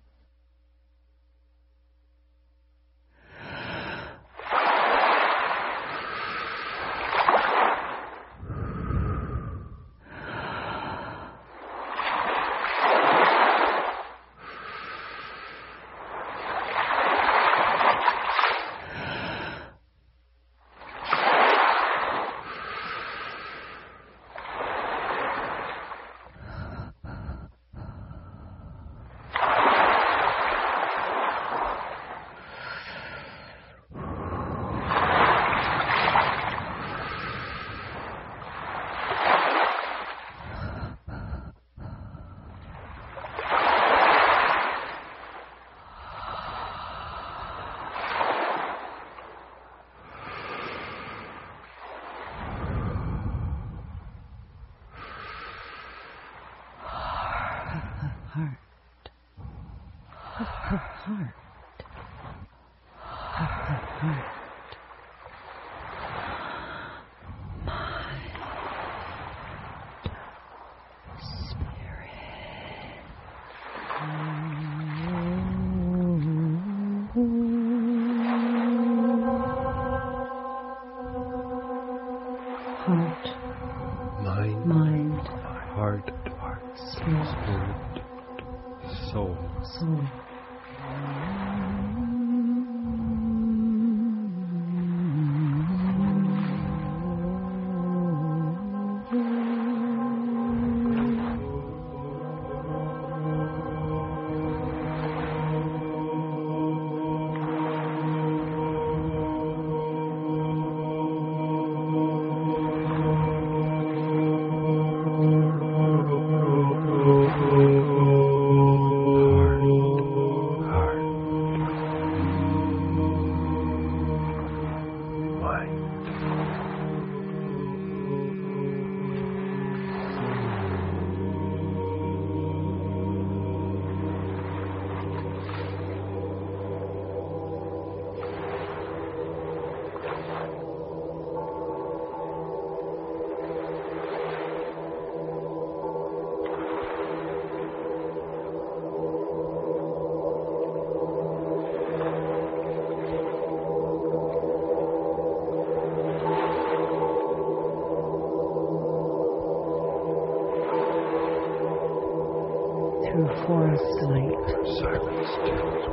Forest light. Silence tells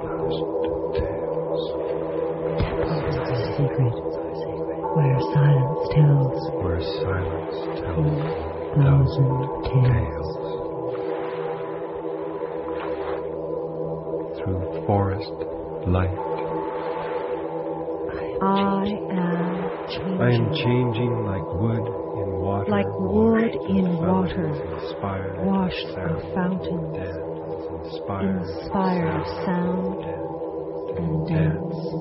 lost tales. Temples are secret. Where silence tells. Where silence tells 1,000 tales. Through forest light. I am changing like wood. Like wood in water, washed of fountains, inspired of sound and dance.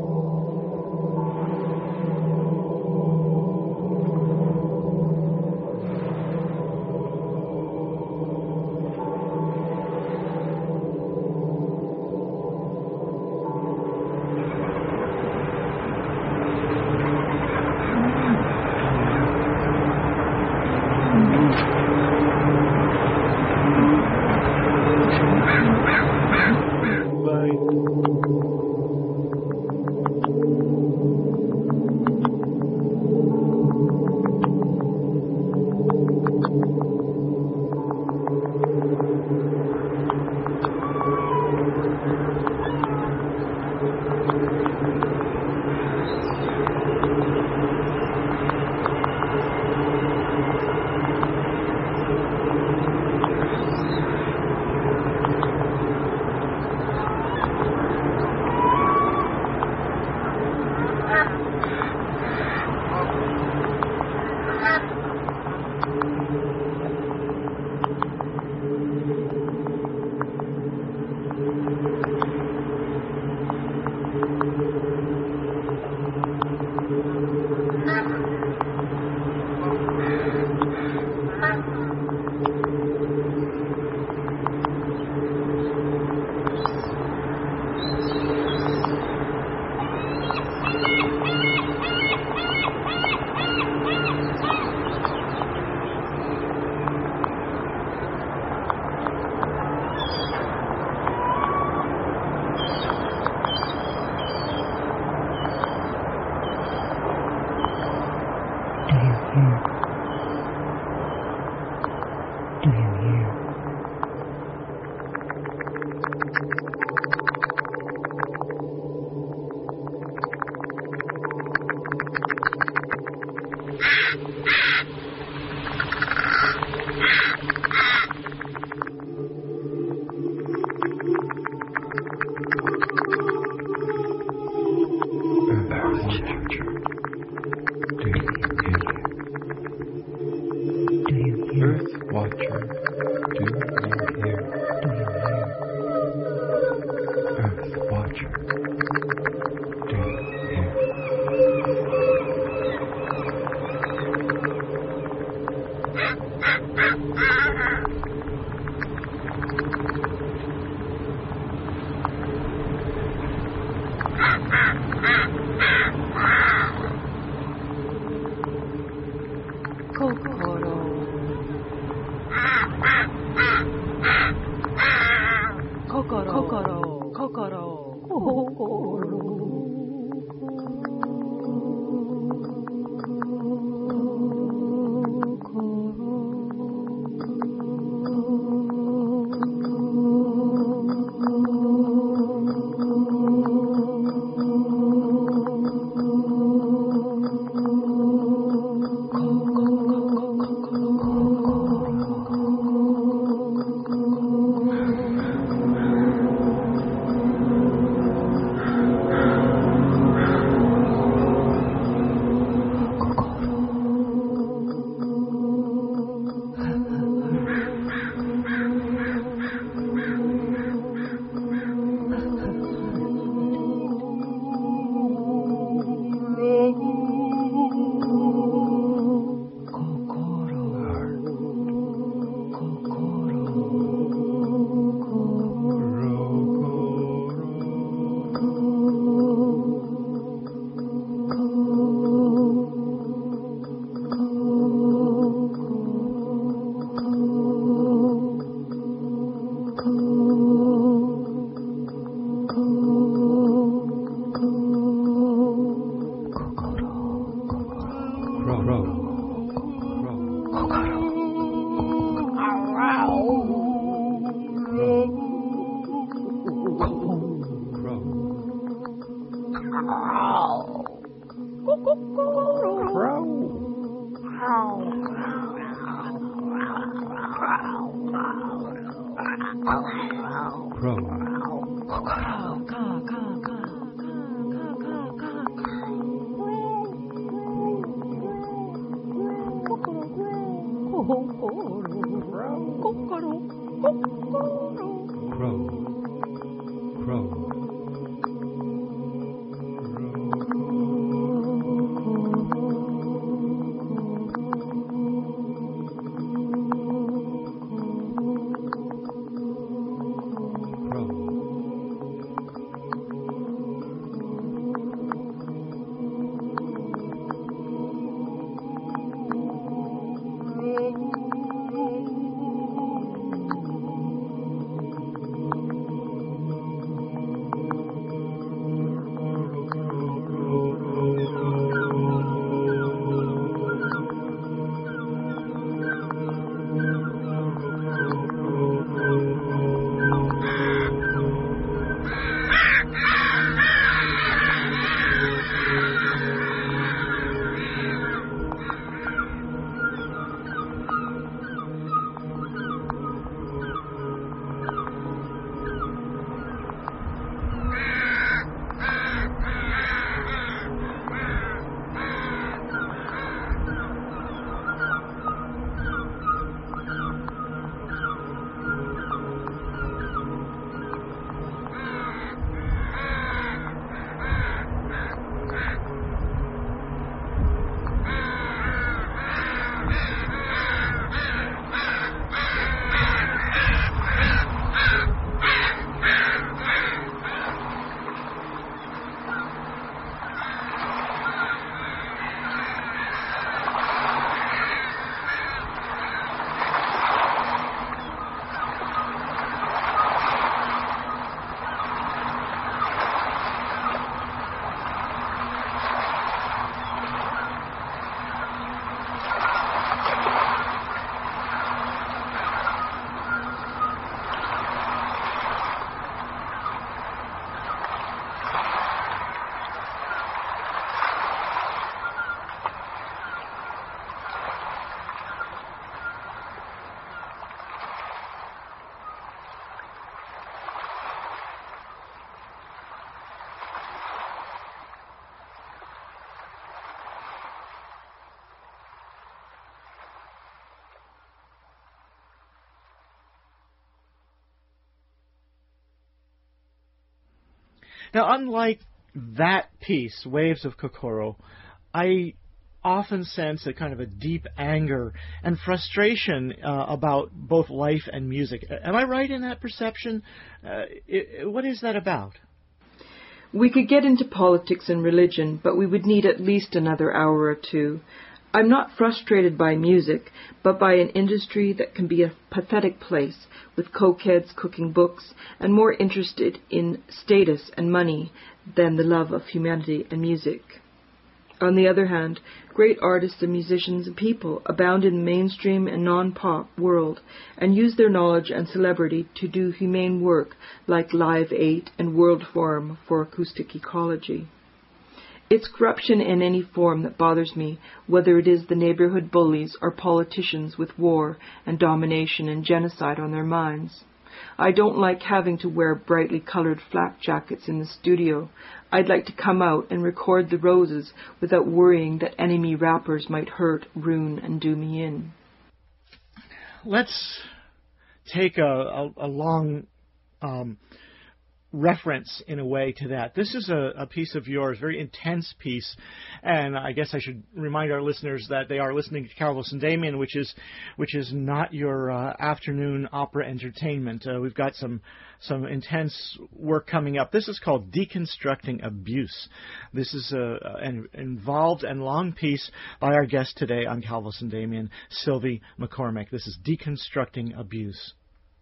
Now, unlike that piece, Waves of Kokoro, I often sense a kind of a deep anger and frustration about both life and music. Am I right in that perception? What is that about? We could get into politics and religion, but we would need at least another hour or two. I'm not frustrated by music, but by an industry that can be a pathetic place, with cokeheads cooking books, and more interested in status and money than the love of humanity and music. On the other hand, great artists and musicians and people abound in the mainstream and non-pop world and use their knowledge and celebrity to do humane work like Live 8 and World Forum for Acoustic Ecology. It's corruption in any form that bothers me, whether it is the neighborhood bullies or politicians with war and domination and genocide on their minds. I don't like having to wear brightly colored flak jackets in the studio. I'd like to come out and record the roses without worrying that enemy rappers might hurt, ruin, and do me in. Let's take a long reference, in a way, to that. This is a piece of yours, very intense piece, and I guess I should remind our listeners that they are listening to Calvus and Damien, which is not your afternoon opera entertainment. We've got some intense work coming up. This is called Deconstructing Abuse. This is an involved and long piece by our guest today on Calvus and Damien, Sylvie McCormick. This is Deconstructing Abuse.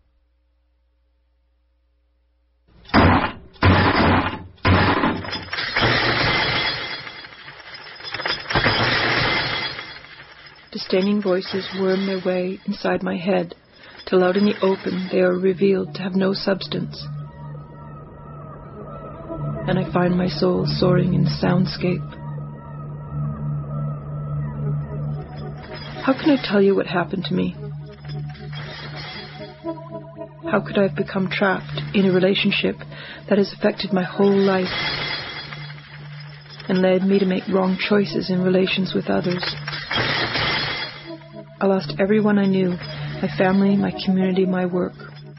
Disdaining voices worm their way inside my head, till out in the open they are revealed to have no substance. And I find my soul soaring in the soundscape. How can I tell you what happened to me? How could I have become trapped in a relationship that has affected my whole life and led me to make wrong choices in relations with others? I lost everyone I knew, my family, my community, my work.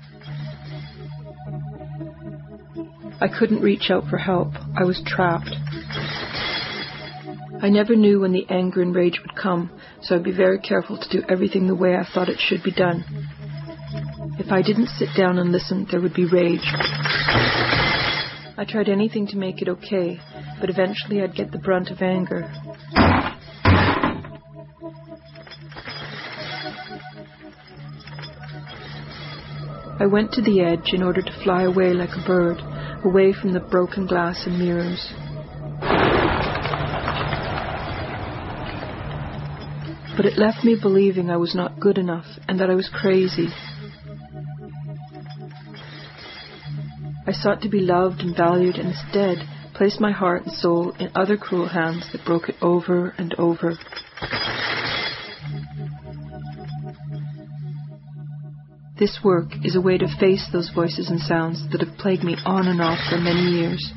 I couldn't reach out for help. I was trapped. I never knew when the anger and rage would come, so I'd be very careful to do everything the way I thought it should be done. If I didn't sit down and listen, there would be rage. I tried anything to make it okay, but eventually I'd get the brunt of anger. I went to the edge in order to fly away like a bird, away from the broken glass and mirrors. But it left me believing I was not good enough and that I was crazy. I sought to be loved and valued and instead placed my heart and soul in other cruel hands that broke it over and over. This work is a way to face those voices and sounds that have plagued me on and off for many years.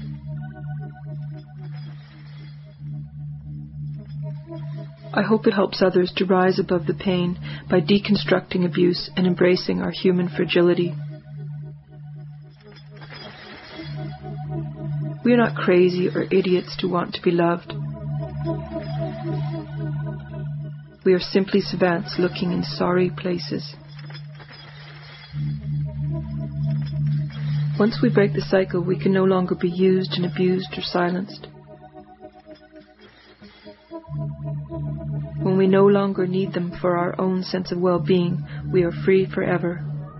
I hope it helps others to rise above the pain by deconstructing abuse and embracing our human fragility. We are not crazy or idiots to want to be loved. We are simply savants looking in sorry places. Once we break the cycle, we can no longer be used and abused or silenced. When we no longer need them for our own sense of well-being, we are free forever.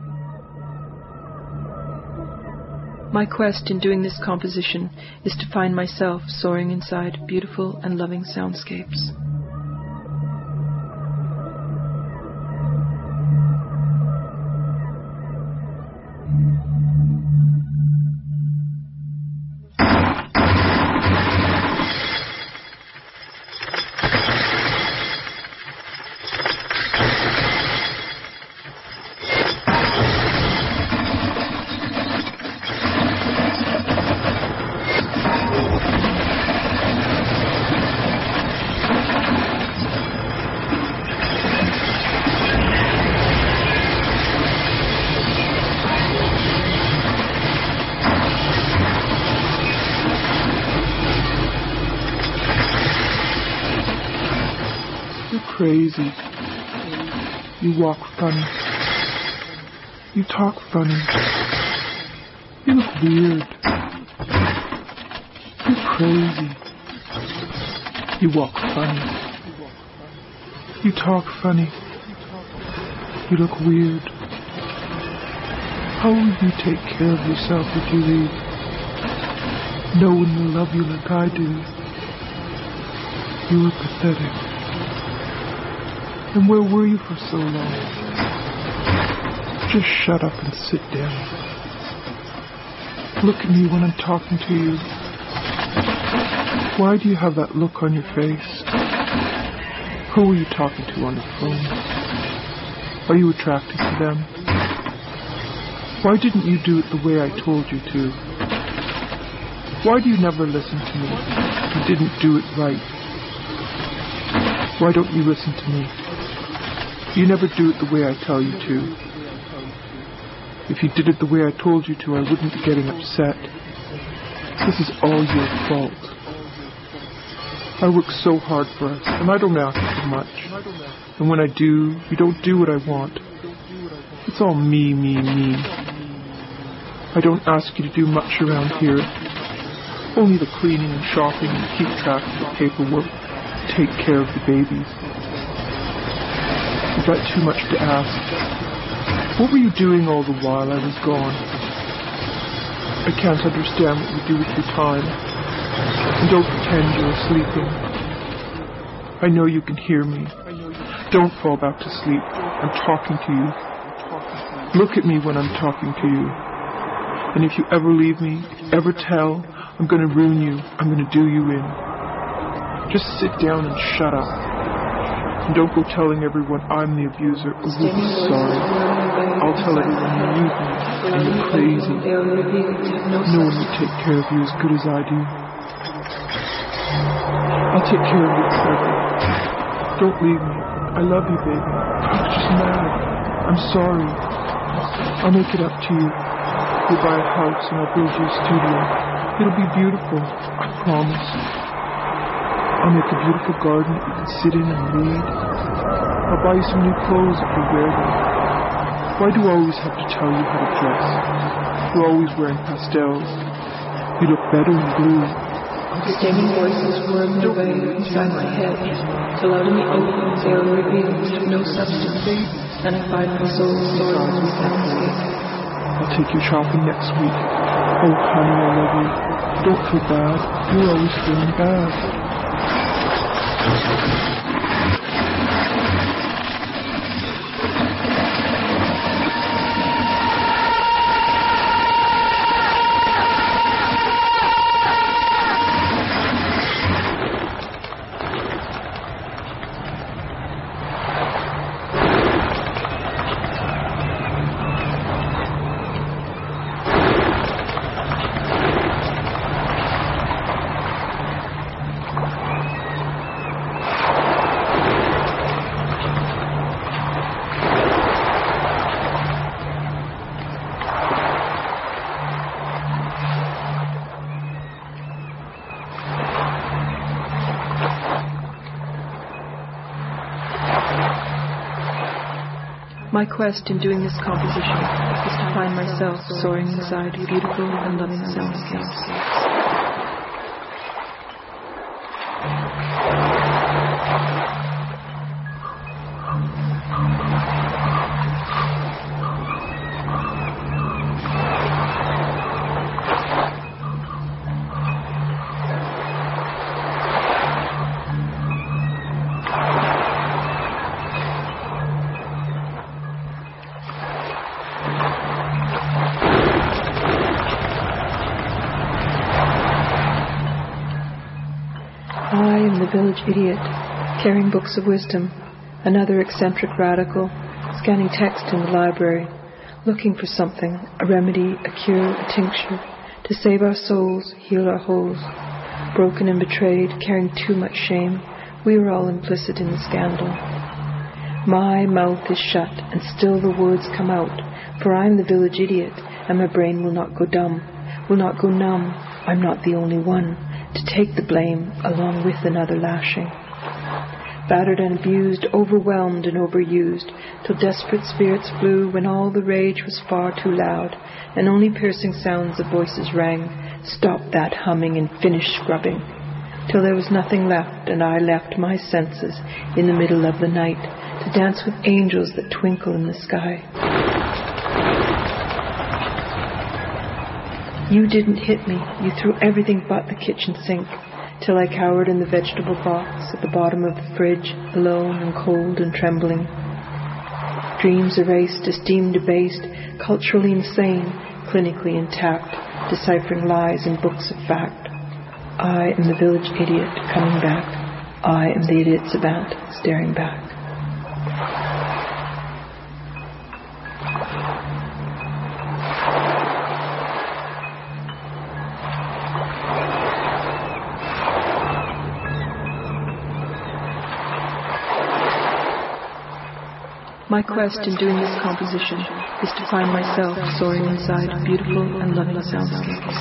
My quest in doing this composition is to find myself soaring inside beautiful and loving soundscapes. crazy. You walk funny. You talk funny. You look weird. You're crazy. You walk funny. You talk funny. You look weird. How will you take care of yourself if you leave? No one will love you like I do. You were pathetic. And where were you for so long? Just shut up and sit down. Look at me when I'm talking to you. Why do you have that look on your face? Who are you talking to on the phone? Are you attracted to them? Why didn't you do it the way I told you to? Why do you never listen to me? You didn't do it right. Why don't you listen to me? You never do it the way I tell you to. If you did it the way I told you to, I wouldn't be getting upset. This is all your fault. I work so hard for us, and I don't ask for much. And when I do, you don't do what I want. It's all me, me, me. I don't ask you to do much around here. Only the cleaning and shopping and keep track of the paperwork, take care of the babies. Is that too much to ask? What were you doing all the while I was gone? I can't understand what you do with your time. And don't pretend you're sleeping. I know you can hear me. Don't fall back to sleep. I'm talking to you. Look at me when I'm talking to you. And if you ever leave me, if you ever tell, I'm going to ruin you. I'm going to do you in. Just sit down and shut up. And don't go telling everyone I'm the abuser. Oh, sorry. I'll tell everyone you need me. And you're crazy. No one would take care of you as good as I do. I'll take care of you forever. Don't leave me. I love you, baby. I was just mad. I'm sorry. I'll make it up to you. We'll buy a house and I'll build you a studio. It'll be beautiful. I promise. I'll make a beautiful garden that you can sit in and read. I'll buy you some new clothes if you wear them. Why do I always have to tell you how to dress? You're always wearing pastels. You look better in blue. Stinging voices whirl their way inside my head, till out in the open they are revealed to no substance, and I find my soul soaring in the landscape. I'll take you shopping next week. Oh, honey, I love you. Don't feel bad. You're always feeling bad. My quest in doing this composition is to find myself soaring inside beautiful and loving soundscapes. I am the village idiot, carrying books of wisdom, another eccentric radical, scanning text in the library, looking for something, a remedy, a cure, a tincture, to save our souls, heal our holes. Broken and betrayed, carrying too much shame, we are all implicit in the scandal. My mouth is shut, and still the words come out, for I am the village idiot, and my brain will not go dumb, will not go numb. I'm not the only one to take the blame along with another lashing. battered and abused, overwhelmed and overused, till desperate spirits flew when all the rage was far too loud, and only piercing sounds of voices rang, "Stop that humming and finish scrubbing," till there was nothing left, and I left my senses in the middle of the night to dance with angels that twinkle in the sky. You didn't hit me. You threw everything but the kitchen sink, till I cowered in the vegetable box at the bottom of the fridge, alone and cold and trembling. Dreams erased, esteem debased, culturally insane, clinically intact, deciphering lies in books of fact. I am the village idiot coming back. I am the idiot savant staring back. My quest in doing this composition is to find myself soaring inside beautiful and loving soundscapes.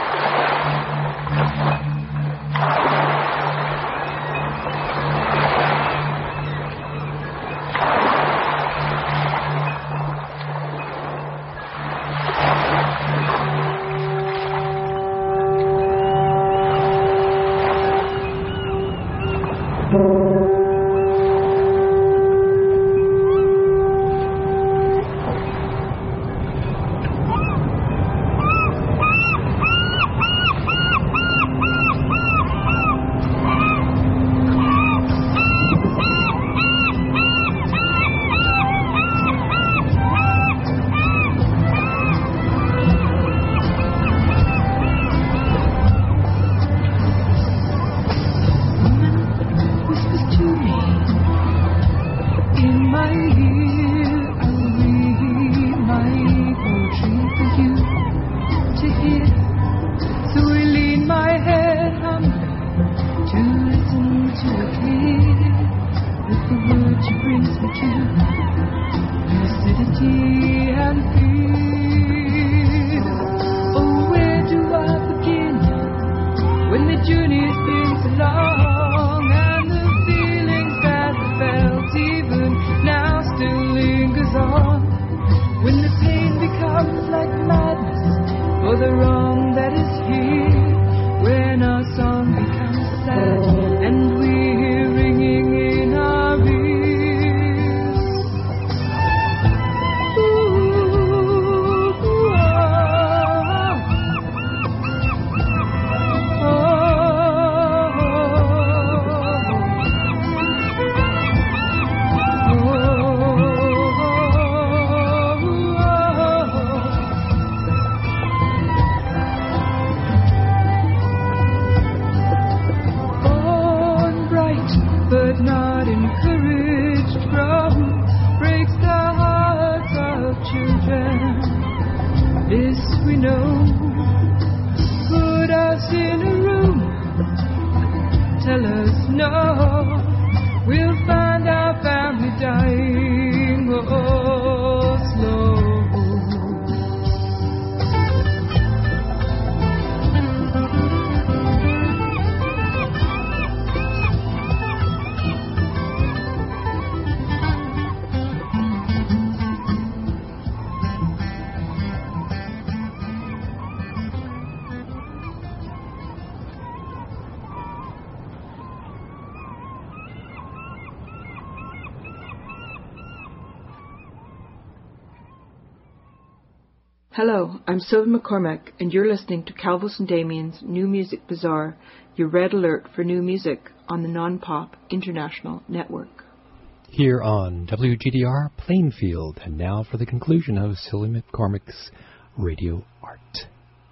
Hello, I'm Sylvie McCormack, and you're listening to Calvos and Damien's New Music Bazaar, your red alert for new music on the Non-Pop International Network. Here on WGDR Plainfield, and now for the conclusion of Sylvie McCormack's Radio Art.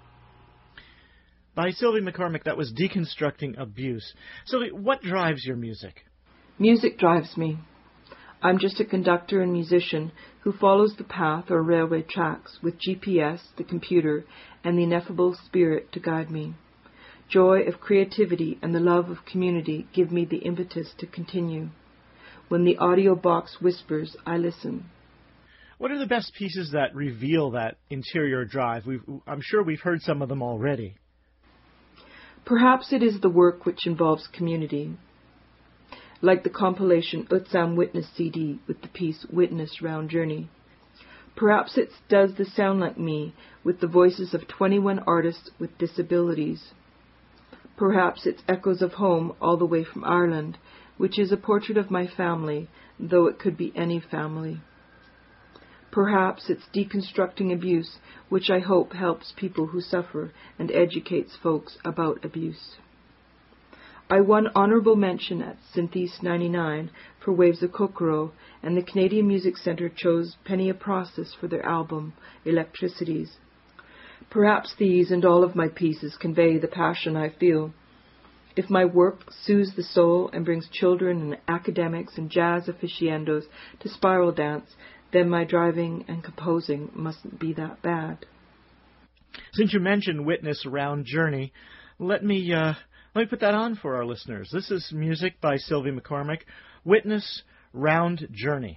By Sylvie McCormack, that was Deconstructing Abuse. Sylvie, what drives your music? Music drives me. I'm just a conductor and musician who follows the path or railway tracks with GPS, the computer, and the ineffable spirit to guide me. Joy of creativity and the love of community give me the impetus to continue. When the audio box whispers, I listen. What are the best pieces that reveal that interior drive? I'm sure we've heard some of them already. Perhaps it is the work which involves community. like the compilation Utsam Witness CD with the piece Witness Round Journey. Perhaps it does the sound like me, with the voices of 21 artists with disabilities. Perhaps it's Echoes of Home all the way from Ireland, which is a portrait of my family, though it could be any family. Perhaps it's Deconstructing Abuse, which I hope helps people who suffer and educates folks about abuse. I won honourable mention at Synthesis 99 for Waves of Kokoro, and the Canadian Music Centre chose Penny Process for their album, Electricities. Perhaps these and all of my pieces convey the passion I feel. If my work soothes the soul and brings children and academics and jazz aficionados to spiral dance, then my driving and composing mustn't be that bad. Since you mentioned Witness Round Journey, let me put that on for our listeners. This is music by Sylvie McCormick, Witness Round Journey.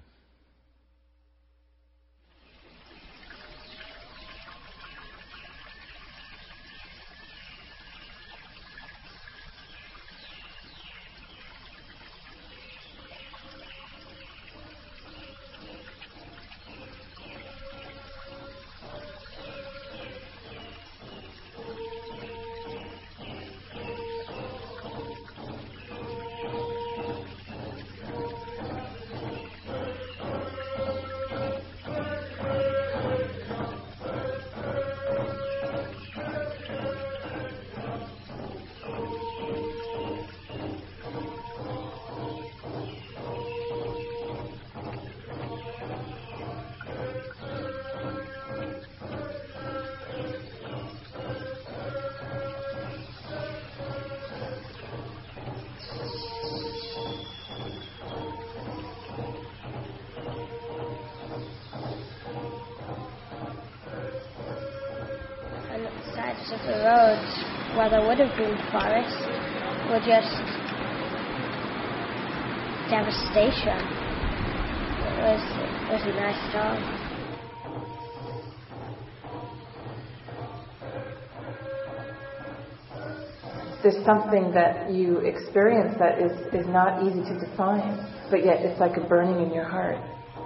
Of the roads where there would have been forests were just devastation. It was a nice dog. There's something that you experience that is not easy to define, but yet it's like a burning in your heart.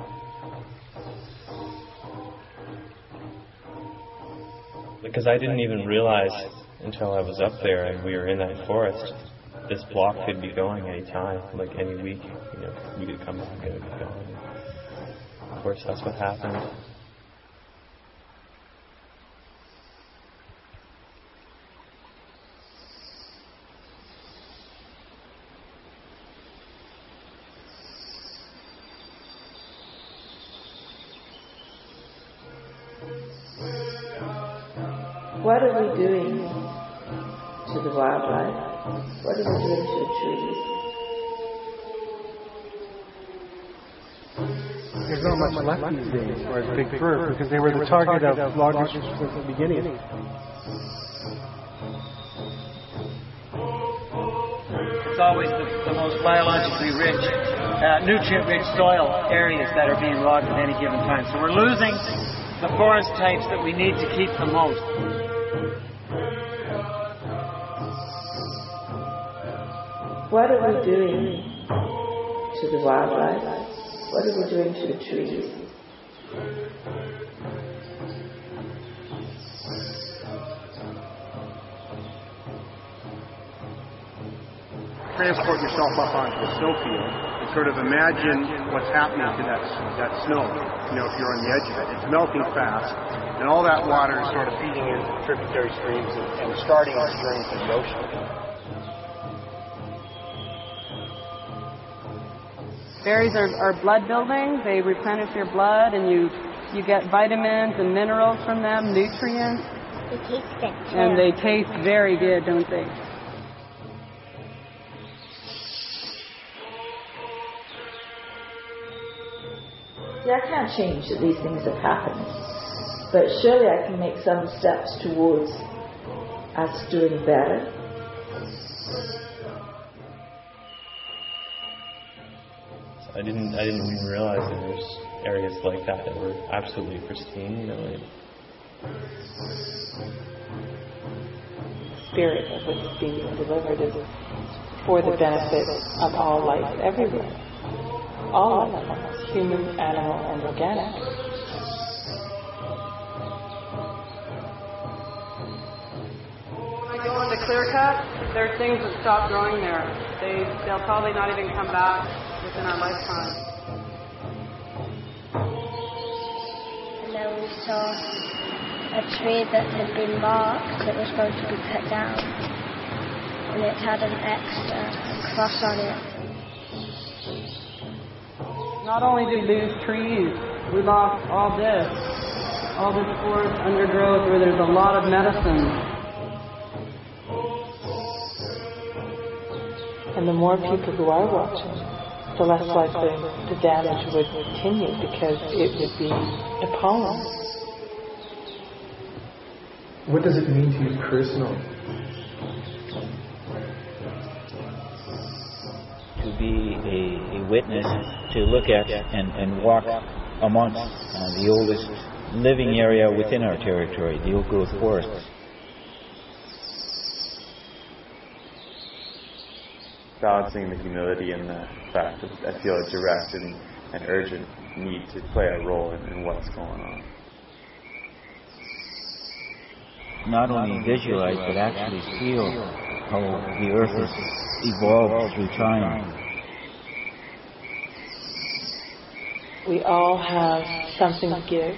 Because I didn't even realize until I was up there and we were in that forest, this block could be going any time, like any week, we could come back and it would be going. Of course, that's what happened. What are we doing to the wildlife? What are we doing to the trees? There's not much left these days, or as big fir, because they were the target of loggers since the beginning. It's always the most biologically rich, nutrient-rich soil areas that are being logged at any given time. So we're losing the forest types that we need to keep the most. What are we doing to the wildlife? What are we doing to the trees? Transport yourself up onto a snowfield and sort of imagine what's happening to that snow. If you're on the edge of it, it's melting fast, and all that water is sort of feeding into tributary streams and starting its journey to the ocean. Berries are blood building. They replenish your blood, and you get vitamins and minerals from them, nutrients. They taste good too. And they taste very good, don't they? See, I can't change that these things have happened, but surely I can make some steps towards us doing better. I didn't even realize that there's areas like that were absolutely pristine, Spirit of what's being delivered is for the benefit of all life everywhere. All life forms, human, animal, and organic. When I go into clear cut, there are things that stop growing there. They'll probably not even come back within our lifetime. And then we saw a tree that had been marked that was going to be cut down. And it had an X, a cross on it. Not only did we lose trees, we lost all this forest undergrowth where there's a lot of medicine. And the more people who are watching, the less likely the damage would continue because it would be appalling. What does it mean to you personally? To be a witness, to look at and walk amongst the oldest living area within our territory, the old growth forests. Balancing the humility and the fact that I feel a direct and urgent need to play a role in what's going on. Not only visualize, but actually feel how the earth has evolved through time. We all have something to give.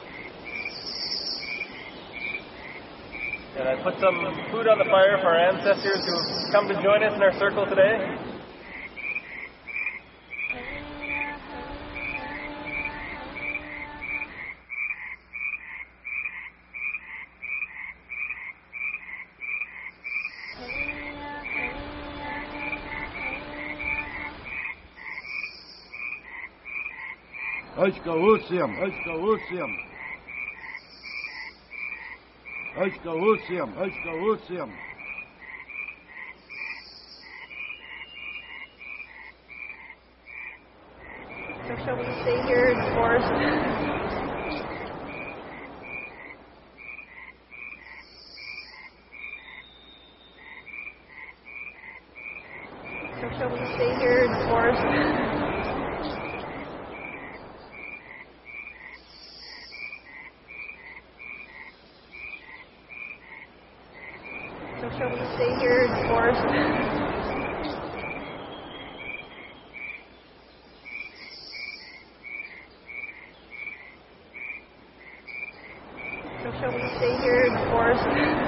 And I put some food on the fire for our ancestors who have come to join us in our circle today. Oiskawusiam. So shall we stay here in the forest? So shall we stay here in the forest? Shall we stay here in the forest? So shall we stay here in the forest?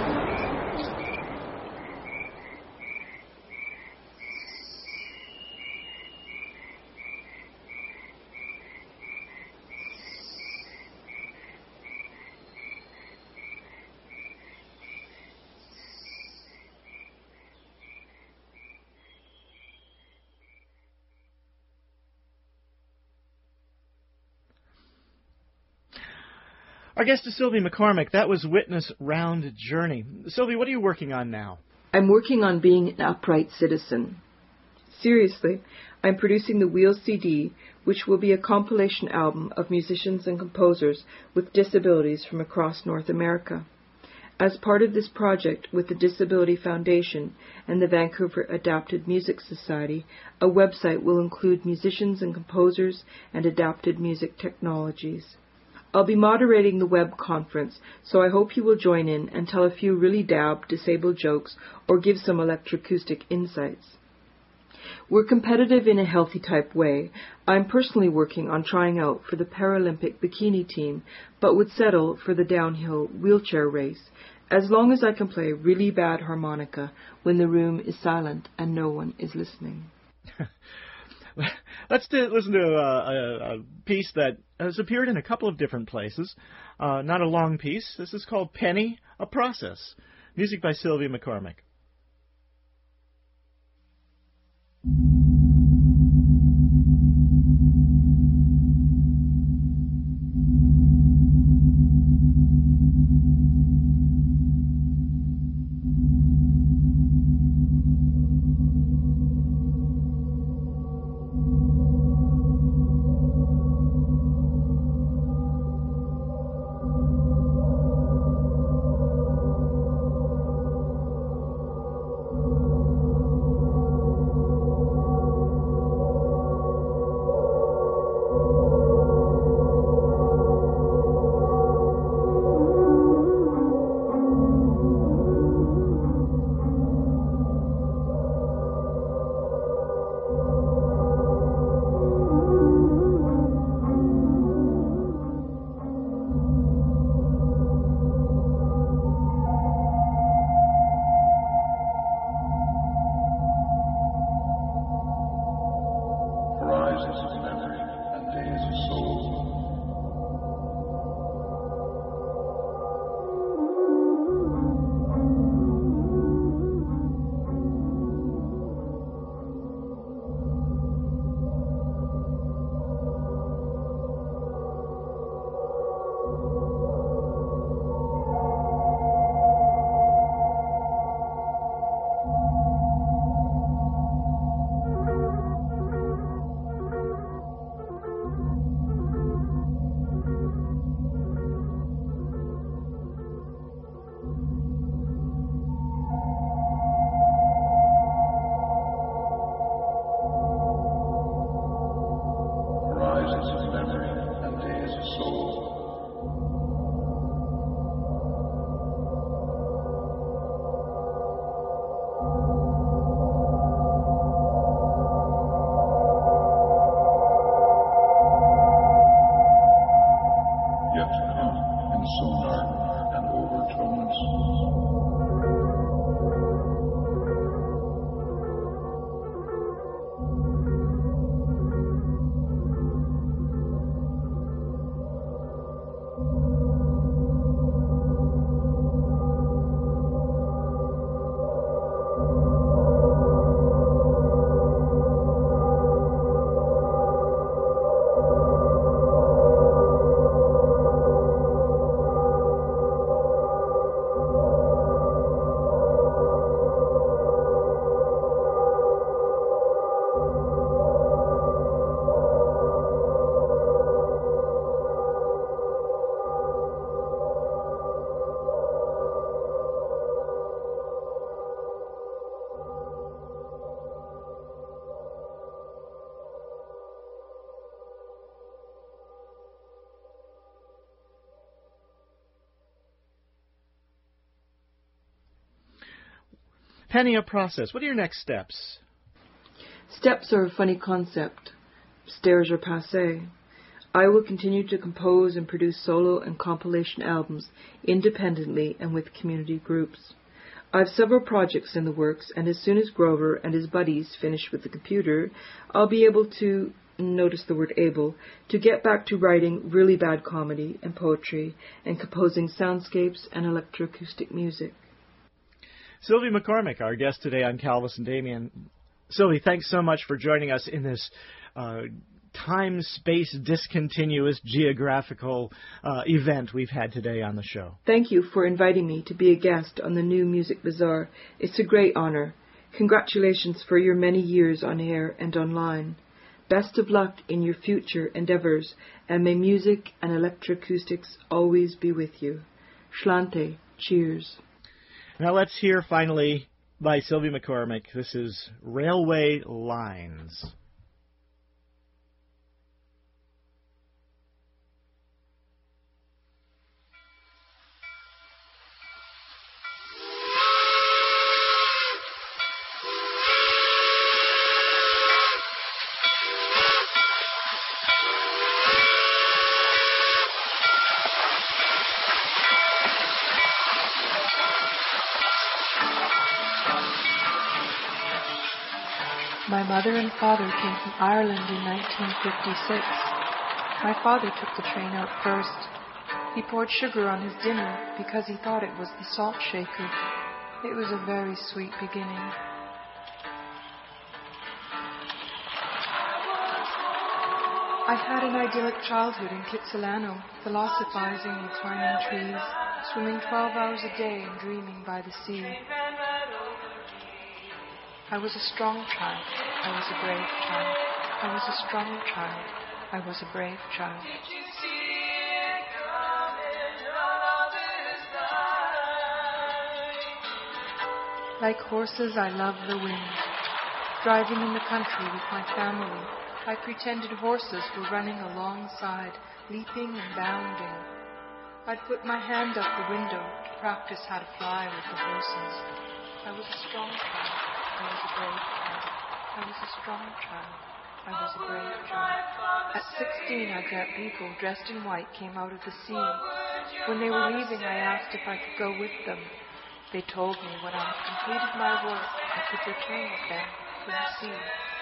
Our guest is Sylvie McCormick. That was Witness Round Journey. Sylvie, what are you working on now? I'm working on being an upright citizen. Seriously, I'm producing the Wheel CD, which will be a compilation album of musicians and composers with disabilities from across North America. As part of this project with the Disability Foundation and the Vancouver Adapted Music Society, a website will include musicians and composers and adapted music technologies. I'll be moderating the web conference, so I hope you will join in and tell a few really dab disabled jokes or give some electroacoustic insights. We're competitive in a healthy type way. I'm personally working on trying out for the Paralympic bikini team, but would settle for the downhill wheelchair race, as long as I can play really bad harmonica when the room is silent and no one is listening. Let's listen to a piece that has appeared in a couple of different places. Not a long piece. This is called Penny, A Process. Music by Sylvie McCormick. Penny, a process. What are your next steps? Steps are a funny concept. Stairs are passé. I will continue to compose and produce solo and compilation albums independently and with community groups. I have several projects in the works, and as soon as Grover and his buddies finish with the computer, I'll be able to, notice the word able, to get back to writing really bad comedy and poetry and composing soundscapes and electroacoustic music. Sylvie McCormick, our guest today on Calvis and Damien. Sylvie, thanks so much for joining us in this time-space discontinuous geographical event we've had today on the show. Thank you for inviting me to be a guest on the new Music Bazaar. It's a great honor. Congratulations for your many years on air and online. Best of luck in your future endeavors, and may music and electroacoustics always be with you. Schlante. Cheers. Now let's hear finally by Sylvie McCormick. This is Railway Lines. My mother and father came from Ireland in 1956. My father took the train out first. He poured sugar on his dinner because he thought it was the salt shaker. It was a very sweet beginning. I had an idyllic childhood in Kitsilano, philosophizing in climbing trees, swimming 12 hours a day and dreaming by the sea. I was a strong child. I was a brave child. I was a strong child. I was a brave child. Like horses, I love the wind. Driving in the country with my family, I pretended horses were running alongside, leaping and bounding. I'd put my hand up the window to practice how to fly with the horses. I was a strong child. I was a brave child. I was a strong child. I was a brave child. At 16, I dreamt people dressed in white came out of the sea. When they were leaving, I asked if I could go with them. They told me when I had completed my work, I could return with them to the sea.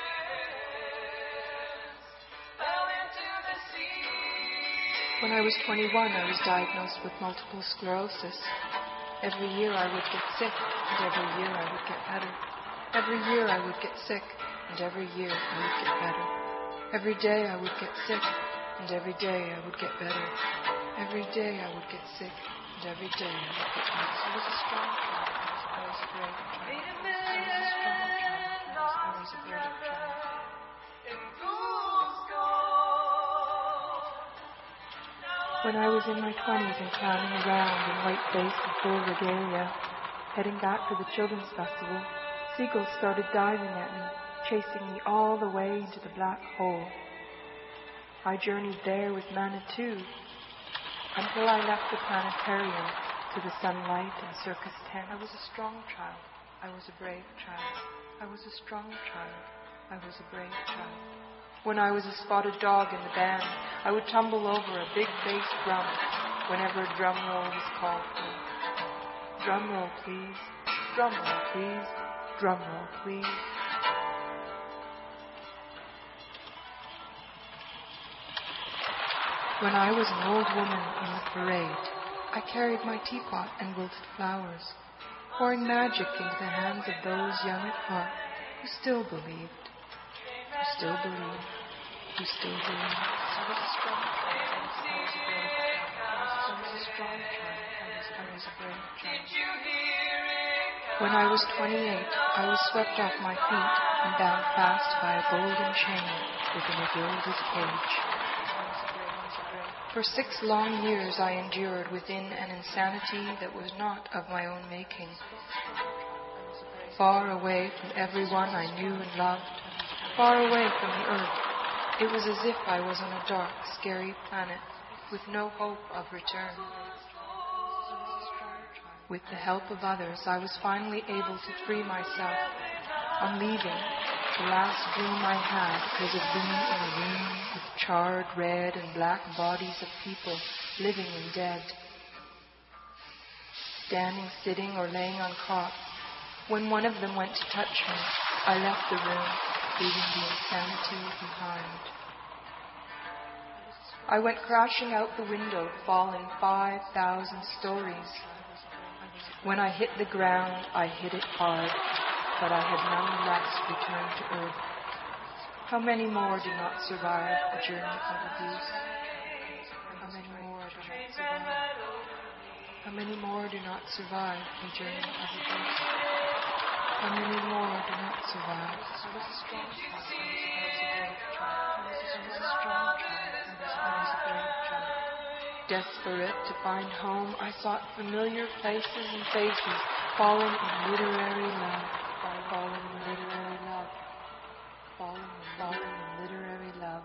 When I was 21, I was diagnosed with multiple sclerosis. Every year I would get sick, and every year I would get better. Every year I would get sick, and every year I would get better. Every day I would get sick, and every day I would get better. Every day I would get sick, and every day I would get better. I was a strong child. I was a brave child. I was a strong child. I was a brave child. When I was in my 20s and clowning around in white-faced and full regalia, heading back to the Children's Festival, seagulls started diving at me, chasing me all the way into the black hole. I journeyed there with Manitou until I left the planetarium to the sunlight and circus tent. I was a strong child. I was a brave child. I was a strong child. I was a brave child. When I was a spotted dog in the band, I would tumble over a big bass drum whenever a drum roll was called for. Drum roll, please. Drum roll, please. Drum roll, please. When I was an old woman in the parade, I carried my teapot and wilted flowers, pouring magic into the hands of those young at heart who still believed, who still believed, who still believed. I was a strong child. I was a brave child. I was a strong child. I was a brave child. When I was 28, I was swept off my feet and bound fast by a golden chain within a gilded cage. For 6 long years I endured within an insanity that was not of my own making. Far away from everyone I knew and loved, far away from the earth, it was as if I was on a dark, scary planet with no hope of return. I was a strong child. With the help of others, I was finally able to free myself. On leaving, the last dream I had was of being in a room with charred red and black bodies of people, living and dead. Standing, sitting, or laying on cots. When one of them went to touch me, I left the room, leaving the insanity behind. I went crashing out the window, falling 5,000 stories. When I hit the ground, I hit it hard, but I had nonetheless returned to earth. How many more do not survive the journey of abuse? How many more do not survive? How many more do not survive the journey of abuse? How many more do not survive? I was a strong child. Desperate to find home, I sought familiar places and faces, falling in literary love, falling in literary love, falling in literary love.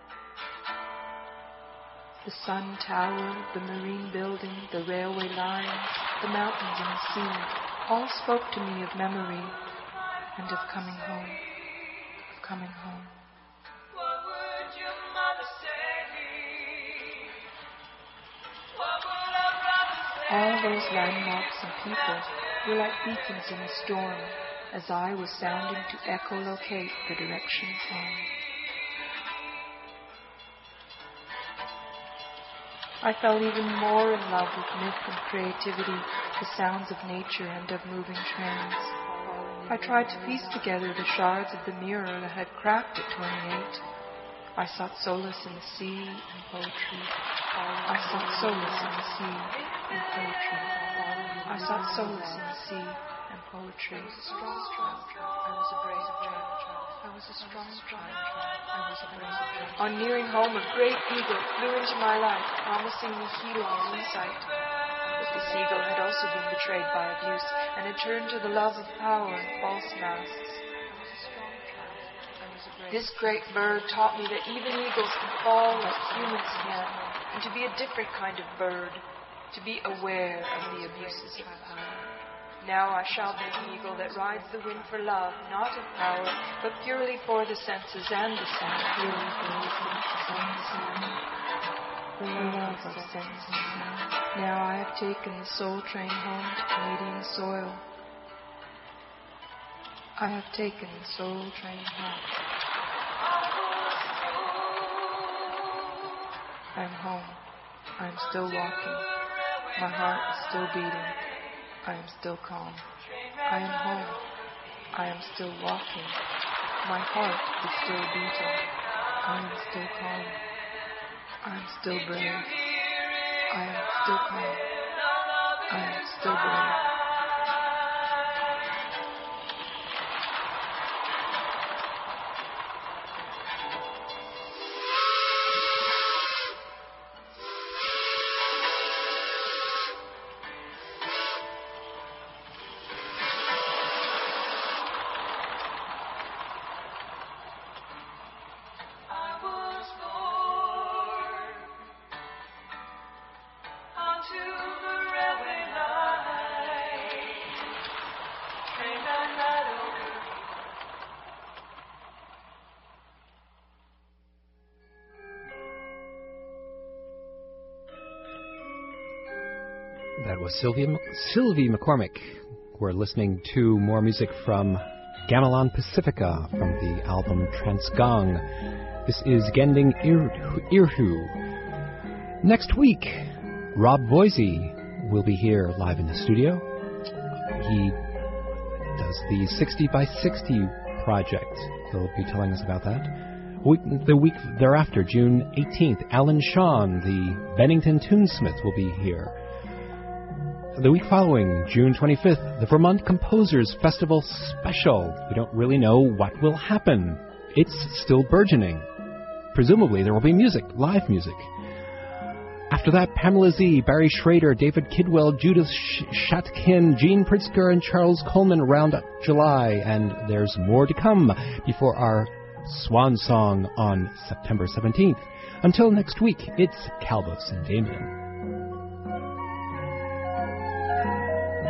The sun tower, the marine building, the railway lines, the mountains and the sea, all spoke to me of memory and of coming home, of coming home. All those landmarks and people were like beacons in a storm, as I was sounding to echolocate the directions home. I fell even more in love with myth and creativity, the sounds of nature and of moving trains. I tried to piece together the shards of the mirror that had cracked at 28. I sought solace in the sea and poetry. I sought solace in the sea and poetry. I sought solace in the sea and poetry. I was a strong child. I was a brave child. I was a strong child. I was a brave child. On nearing home, a great eagle flew into my life, promising me healing and insight. But this eagle had also been betrayed by abuse and had turned to the love of power and false masks. This great bird taught me that even eagles can fall like humans can, and to be a different kind of bird, to be aware of the abuses of power. Now I shall be an eagle that rides the wind for love, not of power, but purely for the senses and the sound. Purely for the senses and the sound. The love of sense and sound. Now I have taken the soul train home to Canadian soil. I have taken the soul train home. I am home. I am still walking. My heart is still beating. I am still calm. I am home. I am still walking. My heart is still beating. I am still calm. I am still brave. I am still calm. I am still brave. That was Sylvie McCormick. We're listening to more music from Gamelan Pacifica from the album Transgong. This is Gending Irhu. Next week, Rob Boise will be here live in the studio. He does the 60 by 60 project. He'll be telling us about that. The week thereafter, June 18th, Alan Shawn, the Bennington Tunesmith, will be here. The week following, June 25th, the Vermont Composers Festival Special. We don't really know what will happen. It's still burgeoning. Presumably there will be music, live music. After that, Pamela Z., Barry Schrader, David Kidwell, Judith Shatkin, Gene Pritzker, and Charles Coleman round up July. And there's more to come before our swan song on September 17th. Until next week, it's Calvus and Damien.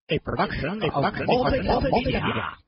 A production of multimedia.